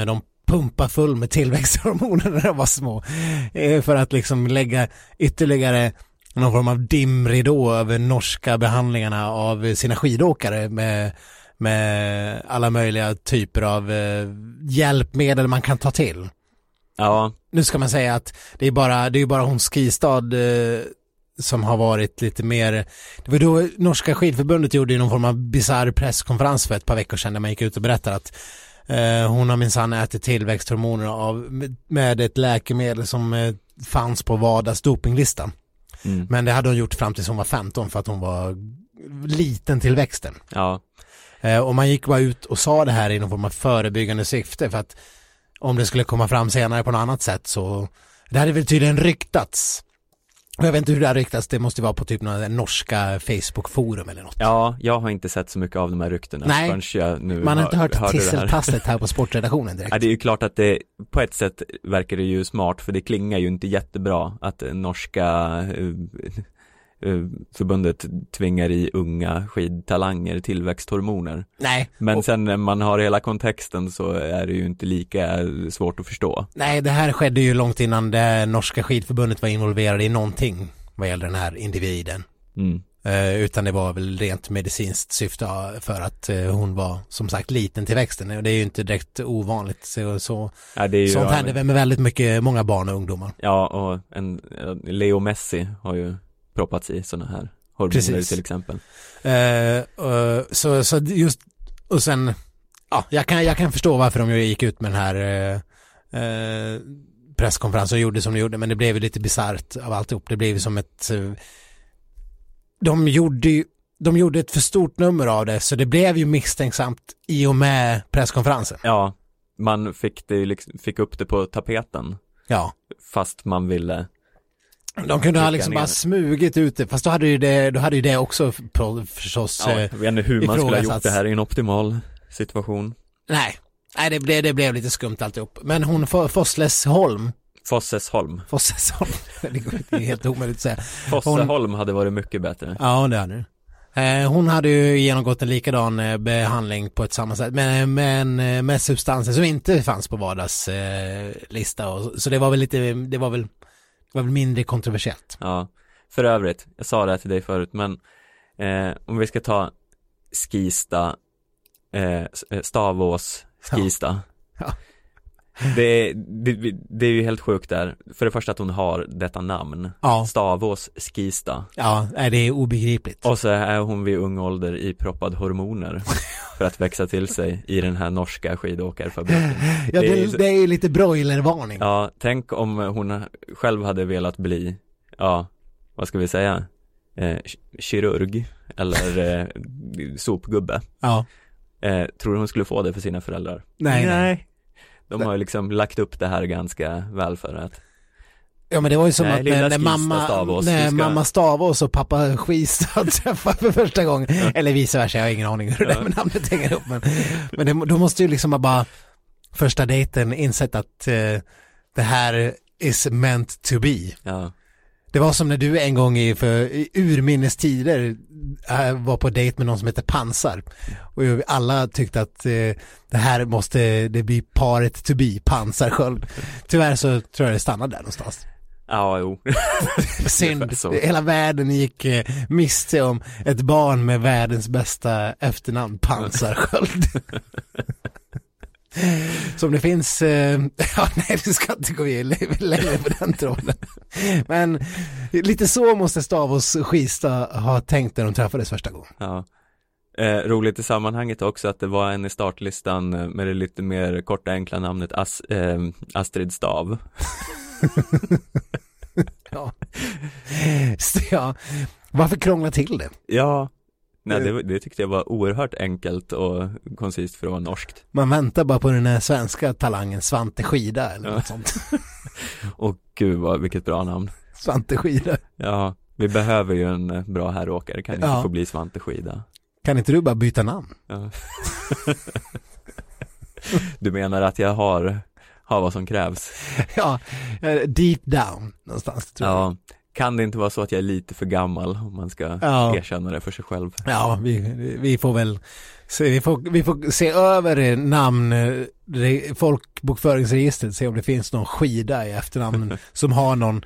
pumpa full med tillväxthormoner när de var små. Eh, för att liksom lägga ytterligare någon form av dimridå över norska behandlingarna av sina skidåkare med, med alla möjliga typer av eh, hjälpmedel man kan ta till. Ja. Nu ska man säga att det är bara, det är bara hon Skistad eh, som har varit lite mer, det var då Norska skidförbundet gjorde någon form av bizarr presskonferens för ett par veckor sedan där man gick ut och berättade att eh, hon har minsann ätit tillväxthormoner av, med, med ett läkemedel som eh, fanns på WADAs dopinglista. Mm. Men det hade hon gjort fram tills hon var femton för att hon var liten till växten. Ja. Eh, och man gick bara ut och sa det här i någon form av förebyggande syfte för att om det skulle komma fram senare på något annat sätt så det hade väl tydligen ryktats. Jag vet inte hur det har ryktats, det måste vara på typ några norska Facebook-forum eller något. Ja, jag har inte sett så mycket av de här ryktena. Nej, jag nu man har inte hört hör, tisseltasset här. här på sportredaktionen direkt. Ja, det är ju klart att det, på ett sätt verkar det ju smart, för det klingar ju inte jättebra att norska uh, uh, förbundet tvingar i unga skidtalanger tillväxthormoner. Nej. Men och, sen när man har hela kontexten så är det ju inte lika svårt att förstå. Nej, det här skedde ju långt innan det norska skidförbundet var involverade i någonting vad gäller den här individen. Mm. Uh, utan det var väl rent medicinskt syfte för att uh, hon var som sagt liten till växten. Och det är ju inte direkt ovanligt. Så, så, ja, det är ju, sånt ja, händer väl med väldigt mycket, många barn och ungdomar. Ja, och en, Leo Messi har ju proppats i sådana här hormoner. Precis. Till exempel. Uh, uh, så, så just, och sen, ja, jag kan, jag kan förstå varför de gick ut med den här uh, uh, presskonferensen och gjorde som de gjorde, men det blev ju lite bizarrt av alltihop. Det blev ju som ett uh, de gjorde de gjorde ett för stort nummer av det, så det blev ju misstänksamt i och med presskonferensen. Ja, man fick, det, liksom, fick upp det på tapeten. Ja. Fast man ville... De kunde ha liksom bara smugit ut det, fast då hade ju det, då hade ju det också på, förstås... Ja, jag vet inte hur man skulle ha gjort det här i en optimal situation. Nej, Nej det, blev, det blev lite skumt alltihop. Men hon, Fosslesholm... Fossesholm. Fossesholm. Det är helt omöjligt att säga. Fosseholm hade varit mycket bättre. Ja, det hade det. Hon hade ju genomgått en likadan behandling på ett samma sätt, men, men med substanser som inte fanns på WADAs eh, lista. Och, så det var väl lite, det var väl, det var väl mindre kontroversiellt. Ja, för övrigt, jag sa det här till dig förut, men eh, om vi ska ta Skista, eh, Stavås, Skista. Ja. Ja. Det, det, det är ju helt sjukt där. För det första att hon har detta namn. Ja. Stavås Skista. Ja, det är obegripligt. Och så är hon vid ung ålder i proppad hormoner för att växa till sig i den här norska skidåkarfabriken. Ja, det, det, är, det är ju lite broilervarning. Ja, tänk om hon själv hade velat bli, ja, vad ska vi säga, eh, kirurg eller eh, sopgubbe. Ja. Eh, tror du hon skulle få det för sina föräldrar? Nej, nej. nej. De har ju liksom lagt upp det här ganska väl för att... Ja, men det var ju som Nej, att när, när mamma Stavås, när ska... mamma Stavås och pappa Skistad träffar för första gången. Ja. Eller vice versa, jag har ingen aning hur det ja. med namnet hänger upp. Men, men det, då måste ju liksom bara första dejten insett att uh, det här is meant to be. Ja. Det var som när du en gång i, för, i urminnes tider äh, var på dejt med någon som heter Pansar. Och alla tyckte att äh, det här måste det bli paret to be, Pansarsköld. Tyvärr så tror jag det stannade där någonstans. Ja, jo. Synd. Hela världen gick äh, miste om ett barn med världens bästa efternamn, Pansarsköld. Som det finns, eh, ja nej det ska inte gå längre på den tråden. Men lite så måste Stavås Skista ha tänkt när de träffades första gången. Ja. Eh, roligt i sammanhanget också att det var en i startlistan med det lite mer korta enkla namnet As, eh, Astrid Stav. Ja. Ja. Varför krångla till det? Ja. Nej, det, det tyckte jag var oerhört enkelt och koncist för att vara norskt. Man väntar bara på den här svenska talangen Svante Skida eller ja. något sånt. Och gud, vad, vilket bra namn. Svante Skida. Ja, vi behöver ju en bra herråkare. Kan inte ja. få bli Svante Skida. Kan inte du bara byta namn? Ja. Du menar att jag har, har vad som krävs? Ja, deep down någonstans tror jag. Ja, kan det inte vara så att jag är lite för gammal om man ska ja. erkänna det för sig själv? Ja, vi, vi får väl se, vi får, vi får se över namn, folkbokföringsregistret, se om det finns någon skida i efternamn som har någon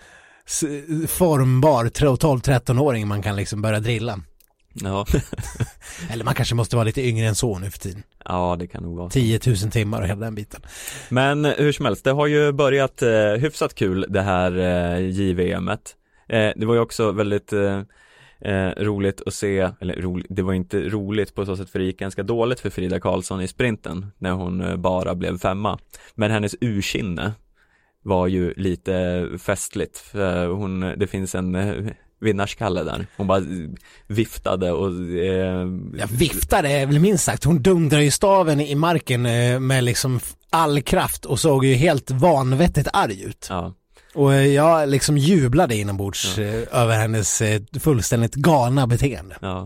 formbar tolv-tretton-åring man kan liksom börja drilla. Ja. Eller man kanske måste vara lite yngre än så nu för tiden. Ja, det kan nog vara tio tusen timmar och hela den biten. Men hur som helst, det har ju börjat eh, hyfsat kul det här eh, J V M-et. Eh, det var ju också väldigt eh, eh, roligt att se, eller roligt, det var inte roligt på så sätt, för det gick ganska dåligt för Frida Karlsson i sprinten när hon eh, bara blev femma. Men hennes urkinne var ju lite festligt. För hon, det finns en eh, vinnarskalle där. Hon bara viftade och... Eh, ja, viftade är väl minst sagt. Hon dundrade ju staven i marken eh, med liksom all kraft och såg ju helt vanvettigt arg ut. Ja. Och jag liksom jublade inombords ja. eh, över hennes eh, fullständigt galna beteende. Ja.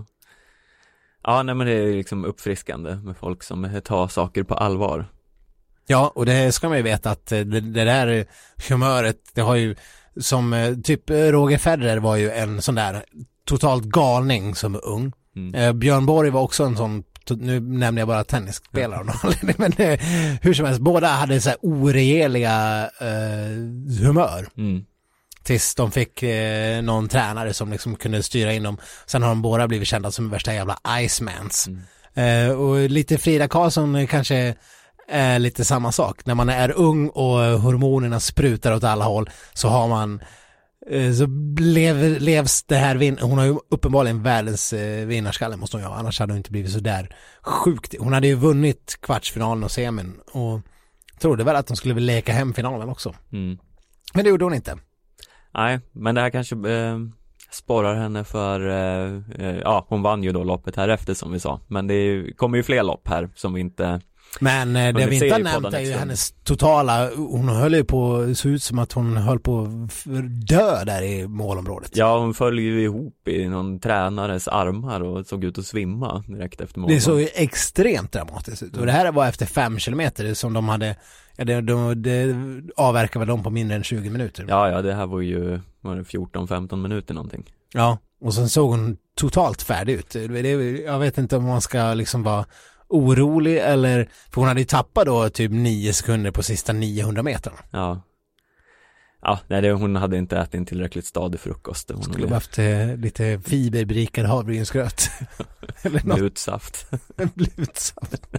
Ja, nej, men det är liksom uppfriskande med folk som tar saker på allvar. Ja, och det ska man ju veta att det, det där humöret, det har ju som typ Roger Federer var ju en sån där totalt galning som ung. Mm. Eh, Björn Borg var också en sån, nu nämner jag bara tennisspelare ja. Men eh, hur som helst, båda hade så här oregeliga eh, humör. Mm. Tills de fick eh, någon tränare som liksom kunde styra in dem. Sen har de båda blivit kända som värsta jävla Icemans. Mm. Eh, och lite Frida Karlsson kanske är lite samma sak. När man är ung och hormonerna sprutar åt alla håll så har man eh, så lever, levs det här vin- hon har ju uppenbarligen världens eh, vinnarskalle måste hon ju ha, annars hade hon inte blivit så där sjukt. Hon hade ju vunnit kvartsfinalen och semin och trodde väl att hon skulle leka hem finalen också. Mm. Men det gjorde hon inte. Nej, men det här kanske eh, sporrar henne för eh, eh, ja, hon vann ju då loppet här efter som vi sa, men det är ju, kommer ju fler lopp här som vi inte. Men eh, det vi inte har nämnt är ju hennes totala, hon höll ju på, så ut som att hon höll på att dö där i målområdet. Ja, hon föll ju ihop i någon tränares armar och såg ut att svimma direkt efter målet. Det såg ju extremt dramatiskt ut. Och det här var efter fem kilometer som de hade, ja, det, de, det avverkade väl de på mindre än tjugo minuter. Ja, ja, det här var ju var det fjorton femton minuter någonting. Ja, och sen såg hon totalt färdig ut. Det, jag vet inte om man ska liksom vara orolig eller, för hon hade ju tappat då typ nio sekunder på sista niohundra meter. Ja. Ja, nej, det, hon hade inte ätit en tillräckligt stadig frukost. Hon skulle haft eh, lite fiberberikad havregrynsgröt. Eller något. Blutsaft. Blutsaft.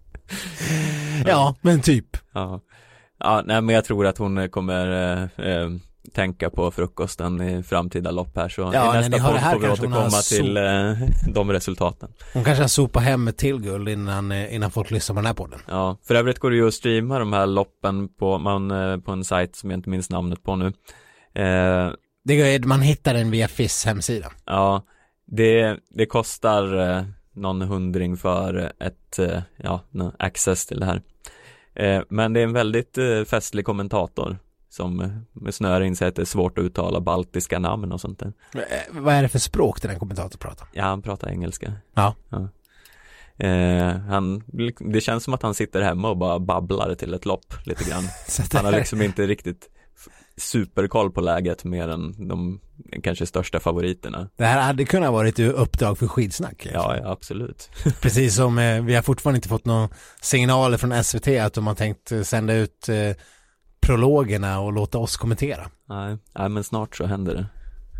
Ja, men typ. Ja. Ja, nej, men jag tror att hon kommer eh, eh, tänka på frukosten i framtida lopp här, så ja, i nästa podd får vi återkomma till eh, de resultaten. Hon kanske har sopat hem ett till guld innan, innan folk lyssnar på den här podden. Ja, för övrigt går det ju att streama de här loppen på, man, på en sajt som jag inte minns namnet på nu. Eh, det, man hittar den via F I S hemsida. Ja, det, det kostar eh, någon hundring för ett eh, ja, access till det här. Eh, men det är en väldigt eh, festlig kommentator som med snöar in sig att det är svårt att uttala baltiska namn och sånt där. Vad är det för språk den här kommentatorn pratar? Ja, han pratar engelska. Ja. Ja. Eh, han, det känns som att han sitter hemma och bara babblar till ett lopp lite grann. Han har liksom inte riktigt superkoll på läget mer än de kanske största favoriterna. Det här hade kunnat vara ett uppdrag för skidsnack. Ja, ja, absolut. Precis som eh, vi har fortfarande inte fått några signaler från S V T att de har tänkt sända ut eh, prologerna och låta oss kommentera. Nej, nej, men snart så händer det.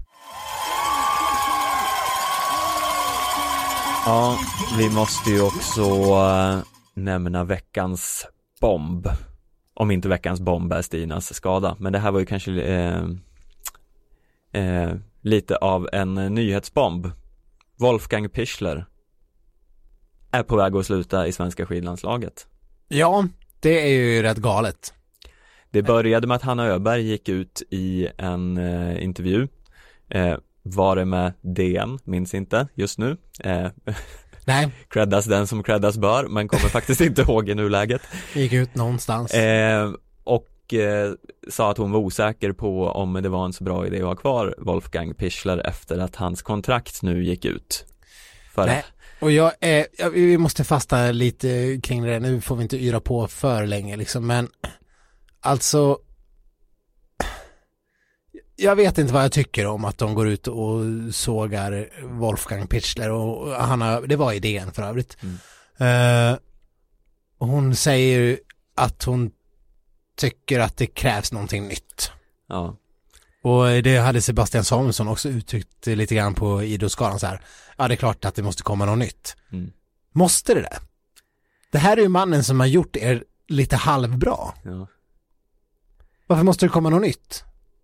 Ja, vi måste ju också äh, nämna veckans bomb. Om inte veckans bomb är Stinas skada. Men det här var ju kanske äh, äh, lite av en nyhetsbomb. Wolfgang Pichler är på väg att sluta i svenska skidlandslaget. Ja, det är ju rätt galet. Det började med att Hanna Öberg gick ut i en eh, intervju. Eh, var det med D N? Minns inte just nu. Eh, Nej. Creddas den som creddas bör, men kommer faktiskt inte ihåg i nuläget. Gick ut någonstans. Eh, och eh, sa att hon var osäker på om det var en så bra idé att ha kvar Wolfgang Pichler efter att hans kontrakt nu gick ut. För Nej. Och jag är, jag, vi måste fasta lite kring det. Nu får vi inte yra på för länge liksom, men alltså jag vet inte vad jag tycker om att de går ut och sågar Wolfgang Pichler, och han har, det var idén för övrigt. Mm. Uh, hon säger att hon tycker att det krävs någonting nytt. Ja. Och det hade Sebastian Samuelsson också uttryckt lite grann på Idrottsgalan så här. Ja, det är klart att det måste komma något nytt. Mm. Måste det det? Det här är ju mannen som har gjort er lite halvbra. Ja. Varför måste det komma något nytt?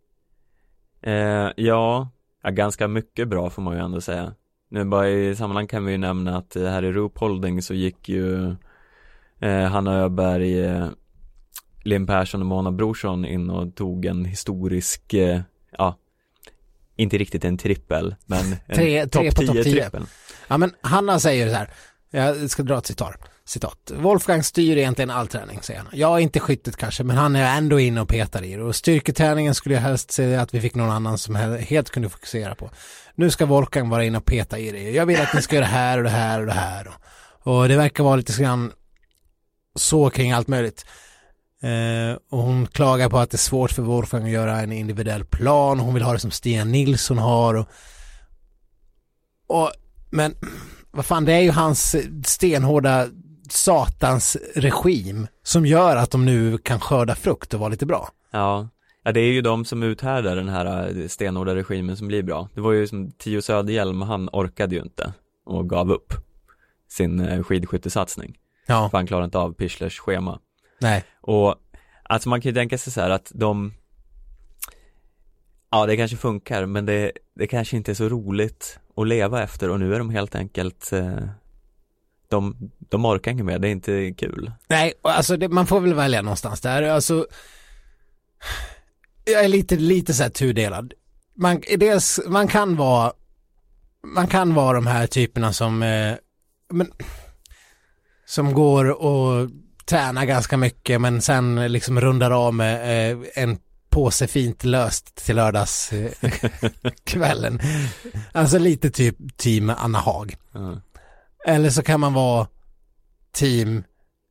Eh, ja, ja, ganska mycket bra får man ju ändå säga. Nu bara i sammanhang kan vi ju nämna att här i Roop Holding så gick ju eh, Hanna Öberg, eh, Linn Persson och Mona Brorsson in och tog en historisk, eh, ja, inte riktigt en trippel, men en tre, topp tre på tio top tio. trippel. Ja, men Hanna säger så här, jag ska dra ett citat. citat. Wolfgang styr egentligen all träning, säger han. Ja, inte skyttet kanske, men han är ändå inne och petar i det. Och styrketräningen skulle jag helst säga att vi fick någon annan som helt kunde fokusera på. Nu ska Wolfgang vara inne och peta i det. Jag vill att ni ska göra det här och det här och det här. Och, och det verkar vara lite grann så kring allt möjligt. Eh, och hon klagar på att det är svårt för Wolfgang att göra en individuell plan. Hon vill ha det som Stina Nilsson har. Och, och, men vad fan, det är ju hans stenhårda satans regim som gör att de nu kan skörda frukt och vara lite bra. Ja, ja det är ju de som uthärdar den här stenhårda regimen som blir bra. Det var ju som Theo Söderhjelm, han orkade ju inte och gav upp sin skidskyttesatsning. Ja. För han klarade inte av Pichlers schema. Nej. Och alltså man kan ju tänka sig så här att de, ja det kanske funkar, men det, det kanske inte är så roligt att leva efter, och nu är de helt enkelt eh, de, de orkar inte med, det är inte kul. Nej, alltså det, man får väl välja någonstans där. Alltså jag är lite, lite så här tudelad. Man, dels, man kan vara man kan vara de här typerna som eh, men, som går och tränar ganska mycket men sen liksom rundar av med eh, en påse fint löst till lördags eh, kvällen. Alltså lite typ team Anna Haag. Mm. Eller så kan man vara team,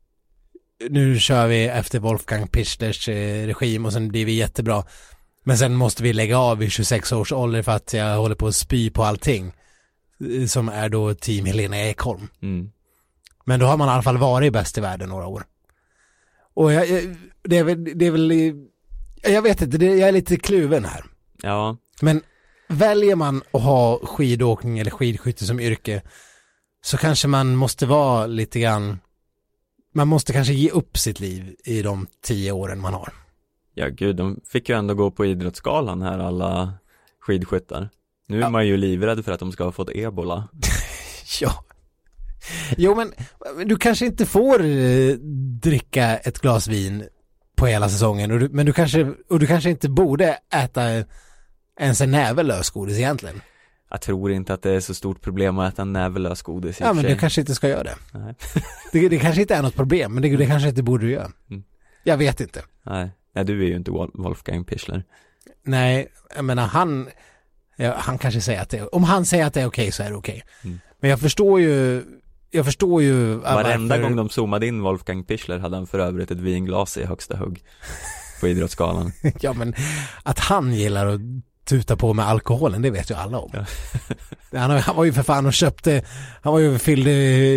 nu kör vi efter Wolfgang Pichlers eh, regim och sen blir vi jättebra. Men sen måste vi lägga av i tjugosex års ålder för att jag håller på att spy på allting. Som är då team Helena Ekholm. Mm. Men då har man i alla fall varit bäst i världen några år. Och jag, jag, det, är väl, det är väl... Jag vet inte, det, jag är lite kluven här. Ja. Men väljer man att ha skidåkning eller skidskytte som yrke, så kanske man måste vara lite grann... Man måste kanske ge upp sitt liv i de tio åren man har. Ja gud, de fick ju ändå gå på Idrottsgalan här, alla skidskyttar. Nu är ja. man ju livrädd för att de ska ha fått ebola. Ja. Jo, men du kanske inte får eh, dricka ett glas vin på hela säsongen. Och du, men du kanske, och du kanske inte borde äta ens en näve lösgodis egentligen. Jag tror inte att det är så stort problem att äta en näve lösgodis. Ja, men du kanske inte ska göra det. Nej. det. Det kanske inte är något problem, men det, det kanske inte borde du göra. Mm. Jag vet inte. Nej. Nej, du är ju inte Wolfgang Pichler. Nej, jag menar han... Ja, han kanske säger att det är, om han säger att det är okej okay, så är det okej. Okay. Mm. Men jag förstår ju jag förstår ju varenda varför... gång de zoomade in Wolfgang Pichler hade han för övrigt ett vinglas i högsta hugg på Idrottsgalan. Ja, men att han gillar att tuta på med alkoholen, det vet ju alla om. Ja. han, han var ju för fan och köpte, han var ju fyllde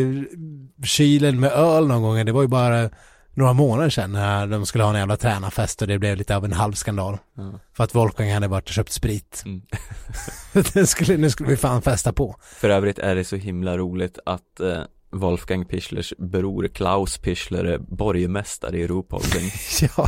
kylen med öl någon gång. Det var ju bara några månader sedan när de skulle ha en jävla tränarfest och det blev lite av en halvskandal. Mm. För att Wolfgang hade varit och köpt sprit. Mm. nu, skulle, nu skulle vi fan festa på. För övrigt är det så himla roligt att eh, Wolfgang Pichlers bror Klaus Pichler är borgmästare i Roop Holding. Ja.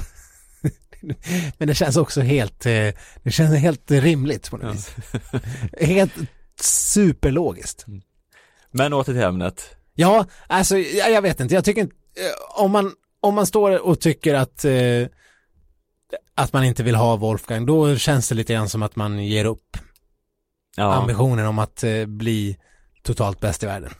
Men det känns också helt eh, det känns helt rimligt på något vis. Ja. Helt superlogiskt. Mm. Men åter till ämnet. Ja, alltså jag, jag vet inte. Jag tycker inte om man om man står och tycker att eh, att man inte vill ha Wolfgang, då känns det lite grann som att man ger upp ja. ambitionen om att eh, bli totalt bäst i världen.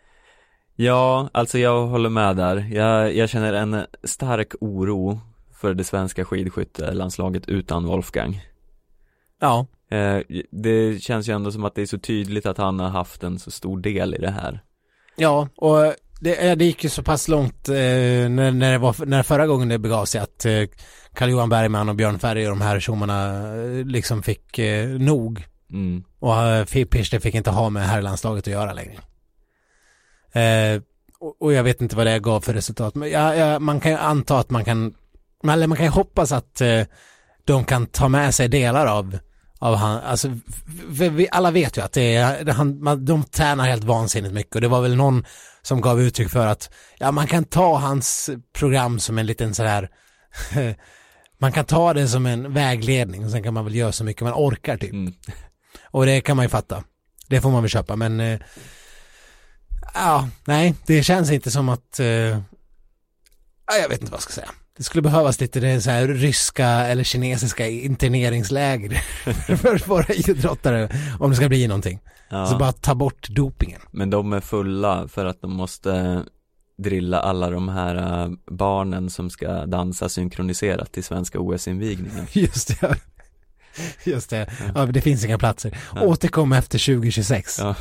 Ja, alltså jag håller med där. Jag, jag känner en stark oro för det svenska skidskyttelandslaget utan Wolfgang. Ja. Eh, det känns ju ändå som att det är så tydligt att han har haft en så stor del i det här. Ja, och det, det gick ju så pass långt eh, när, när, det var, när förra gången det begav sig att eh, Carl-Johan Bergman och Björn Ferry och de här tjommarna eh, liksom fick eh, nog. Mm. Och eh, Pirster fick inte ha med herrlandslaget att göra längre. Eh, och, och jag vet inte vad det gav för resultat. Men ja, ja, man kan ju anta att man kan, eller man kan ju hoppas att eh, de kan ta med sig delar av av han, alltså för vi alla vet ju att det är, han, man, de tränar helt vansinnigt mycket och det var väl någon som gav uttryck för att ja, man kan ta hans program som en liten sådär man kan ta det som en vägledning och sen kan man väl göra så mycket man orkar typ. Mm. Och det kan man ju fatta. Det får man väl köpa, men eh, ja, nej, det känns inte som att eh, ja, jag vet inte vad jag ska säga. Det skulle behövas lite det så här ryska eller kinesiska interneringsläger för våra idrottare om det ska bli någonting. Ja. Så bara ta bort dopingen. Men de är fulla för att de måste drilla alla de här barnen som ska dansa synkroniserat till svenska O S-invigningen. Just det. Just det. Ja, det finns inga platser. Ja. Återkom efter tjugo tjugosex. Ja.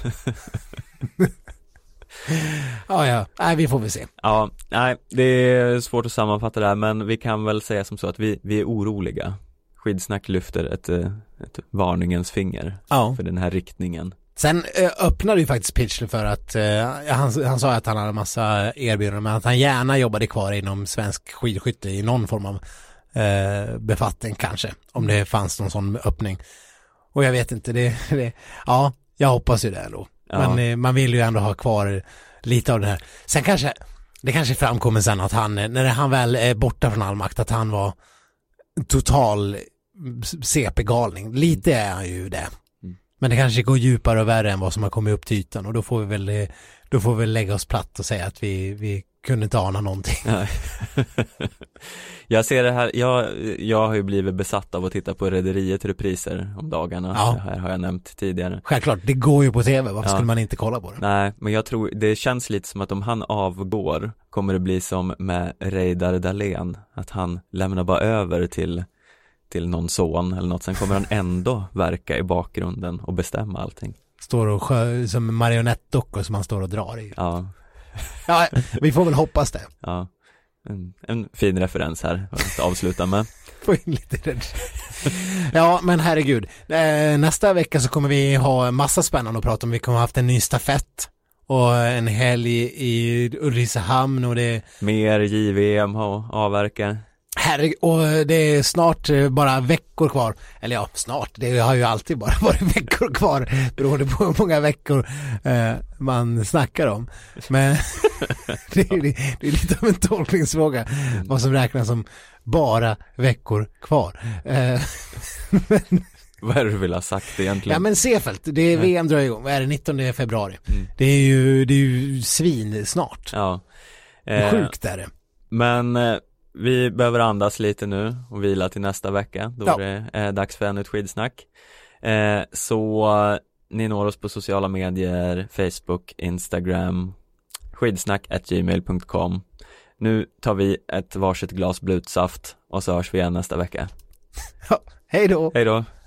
Ja, ja. Nej, vi får väl se. Ja, nej, det är svårt att sammanfatta det här, men vi kan väl säga som så att vi, vi är oroliga. Skidsnack lyfter ett, ett varningens finger ja. För den här riktningen. Sen äh, öppnade ju faktiskt Pitcher för att äh, han, han sa att han hade en massa erbjudanden, men att han gärna jobbade kvar inom svensk skidskytte i någon form av äh, befattning kanske, om det fanns någon sån öppning. Och jag vet inte, det, det ja, jag hoppas ju det ändå. Ja. Men man vill ju ändå ha kvar lite av det här. Sen kanske, det kanske framkommer sen att han, när han väl är borta från all makt, att han var total C P-galning. Lite är han ju det. Mm. Men det kanske går djupare och värre än vad som har kommit upp till ytan. Och då får vi väl, då får vi lägga oss platt och säga att vi, vi kunde inte ana någonting. Ja. Jag ser det här, jag, jag har ju blivit besatt av att titta på Rederiet repriser om dagarna. Ja. Det här har jag nämnt tidigare. Självklart, det går ju på tv, varför ja. Skulle man inte kolla på det? Nej, men jag tror, det känns lite som att om han avgår kommer det bli som med Reidar Dahlén, att han lämnar bara över till, till någon son eller något, sen kommer han ändå verka i bakgrunden och bestämma allting. Står och sjö, som marionettdockor som han står och drar i. Ja. Ja, vi får väl hoppas det. Ja, en, en fin referens här att avsluta med. Få in lite rädd. Ja, men herregud. Nästa vecka så kommer vi ha massa spännande att prata om. Vi kommer ha haft en ny stafett och en helg i Ulricehamn och det mer J V M och avverkar. Herregud, och det är snart bara veckor kvar. Eller ja, snart. Det har ju alltid bara varit veckor kvar. Beroende på hur många veckor eh, man snackar om. Men det, är, det är lite av en tolkningsfråga. Mm. Vad som räknas som bara veckor kvar. Eh, men, vad är det du vill ha sagt egentligen? Ja, men Seefeld, det är V M drar igång. Vad är det, nittonde februari? Mm. Det är ju, det är ju svin snart. Ja. Eh, Sjukt är det. Men eh, vi behöver andas lite nu och vila till nästa vecka. Då ja. är det eh, dags för ännu ett skidsnack. Eh, så eh, ni når oss på sociala medier, Facebook, Instagram, skidsnack at gmail dot com. Nu tar vi ett varsitt glas blutsaft och så hörs vi igen nästa vecka. Ja, hej då! Hej då!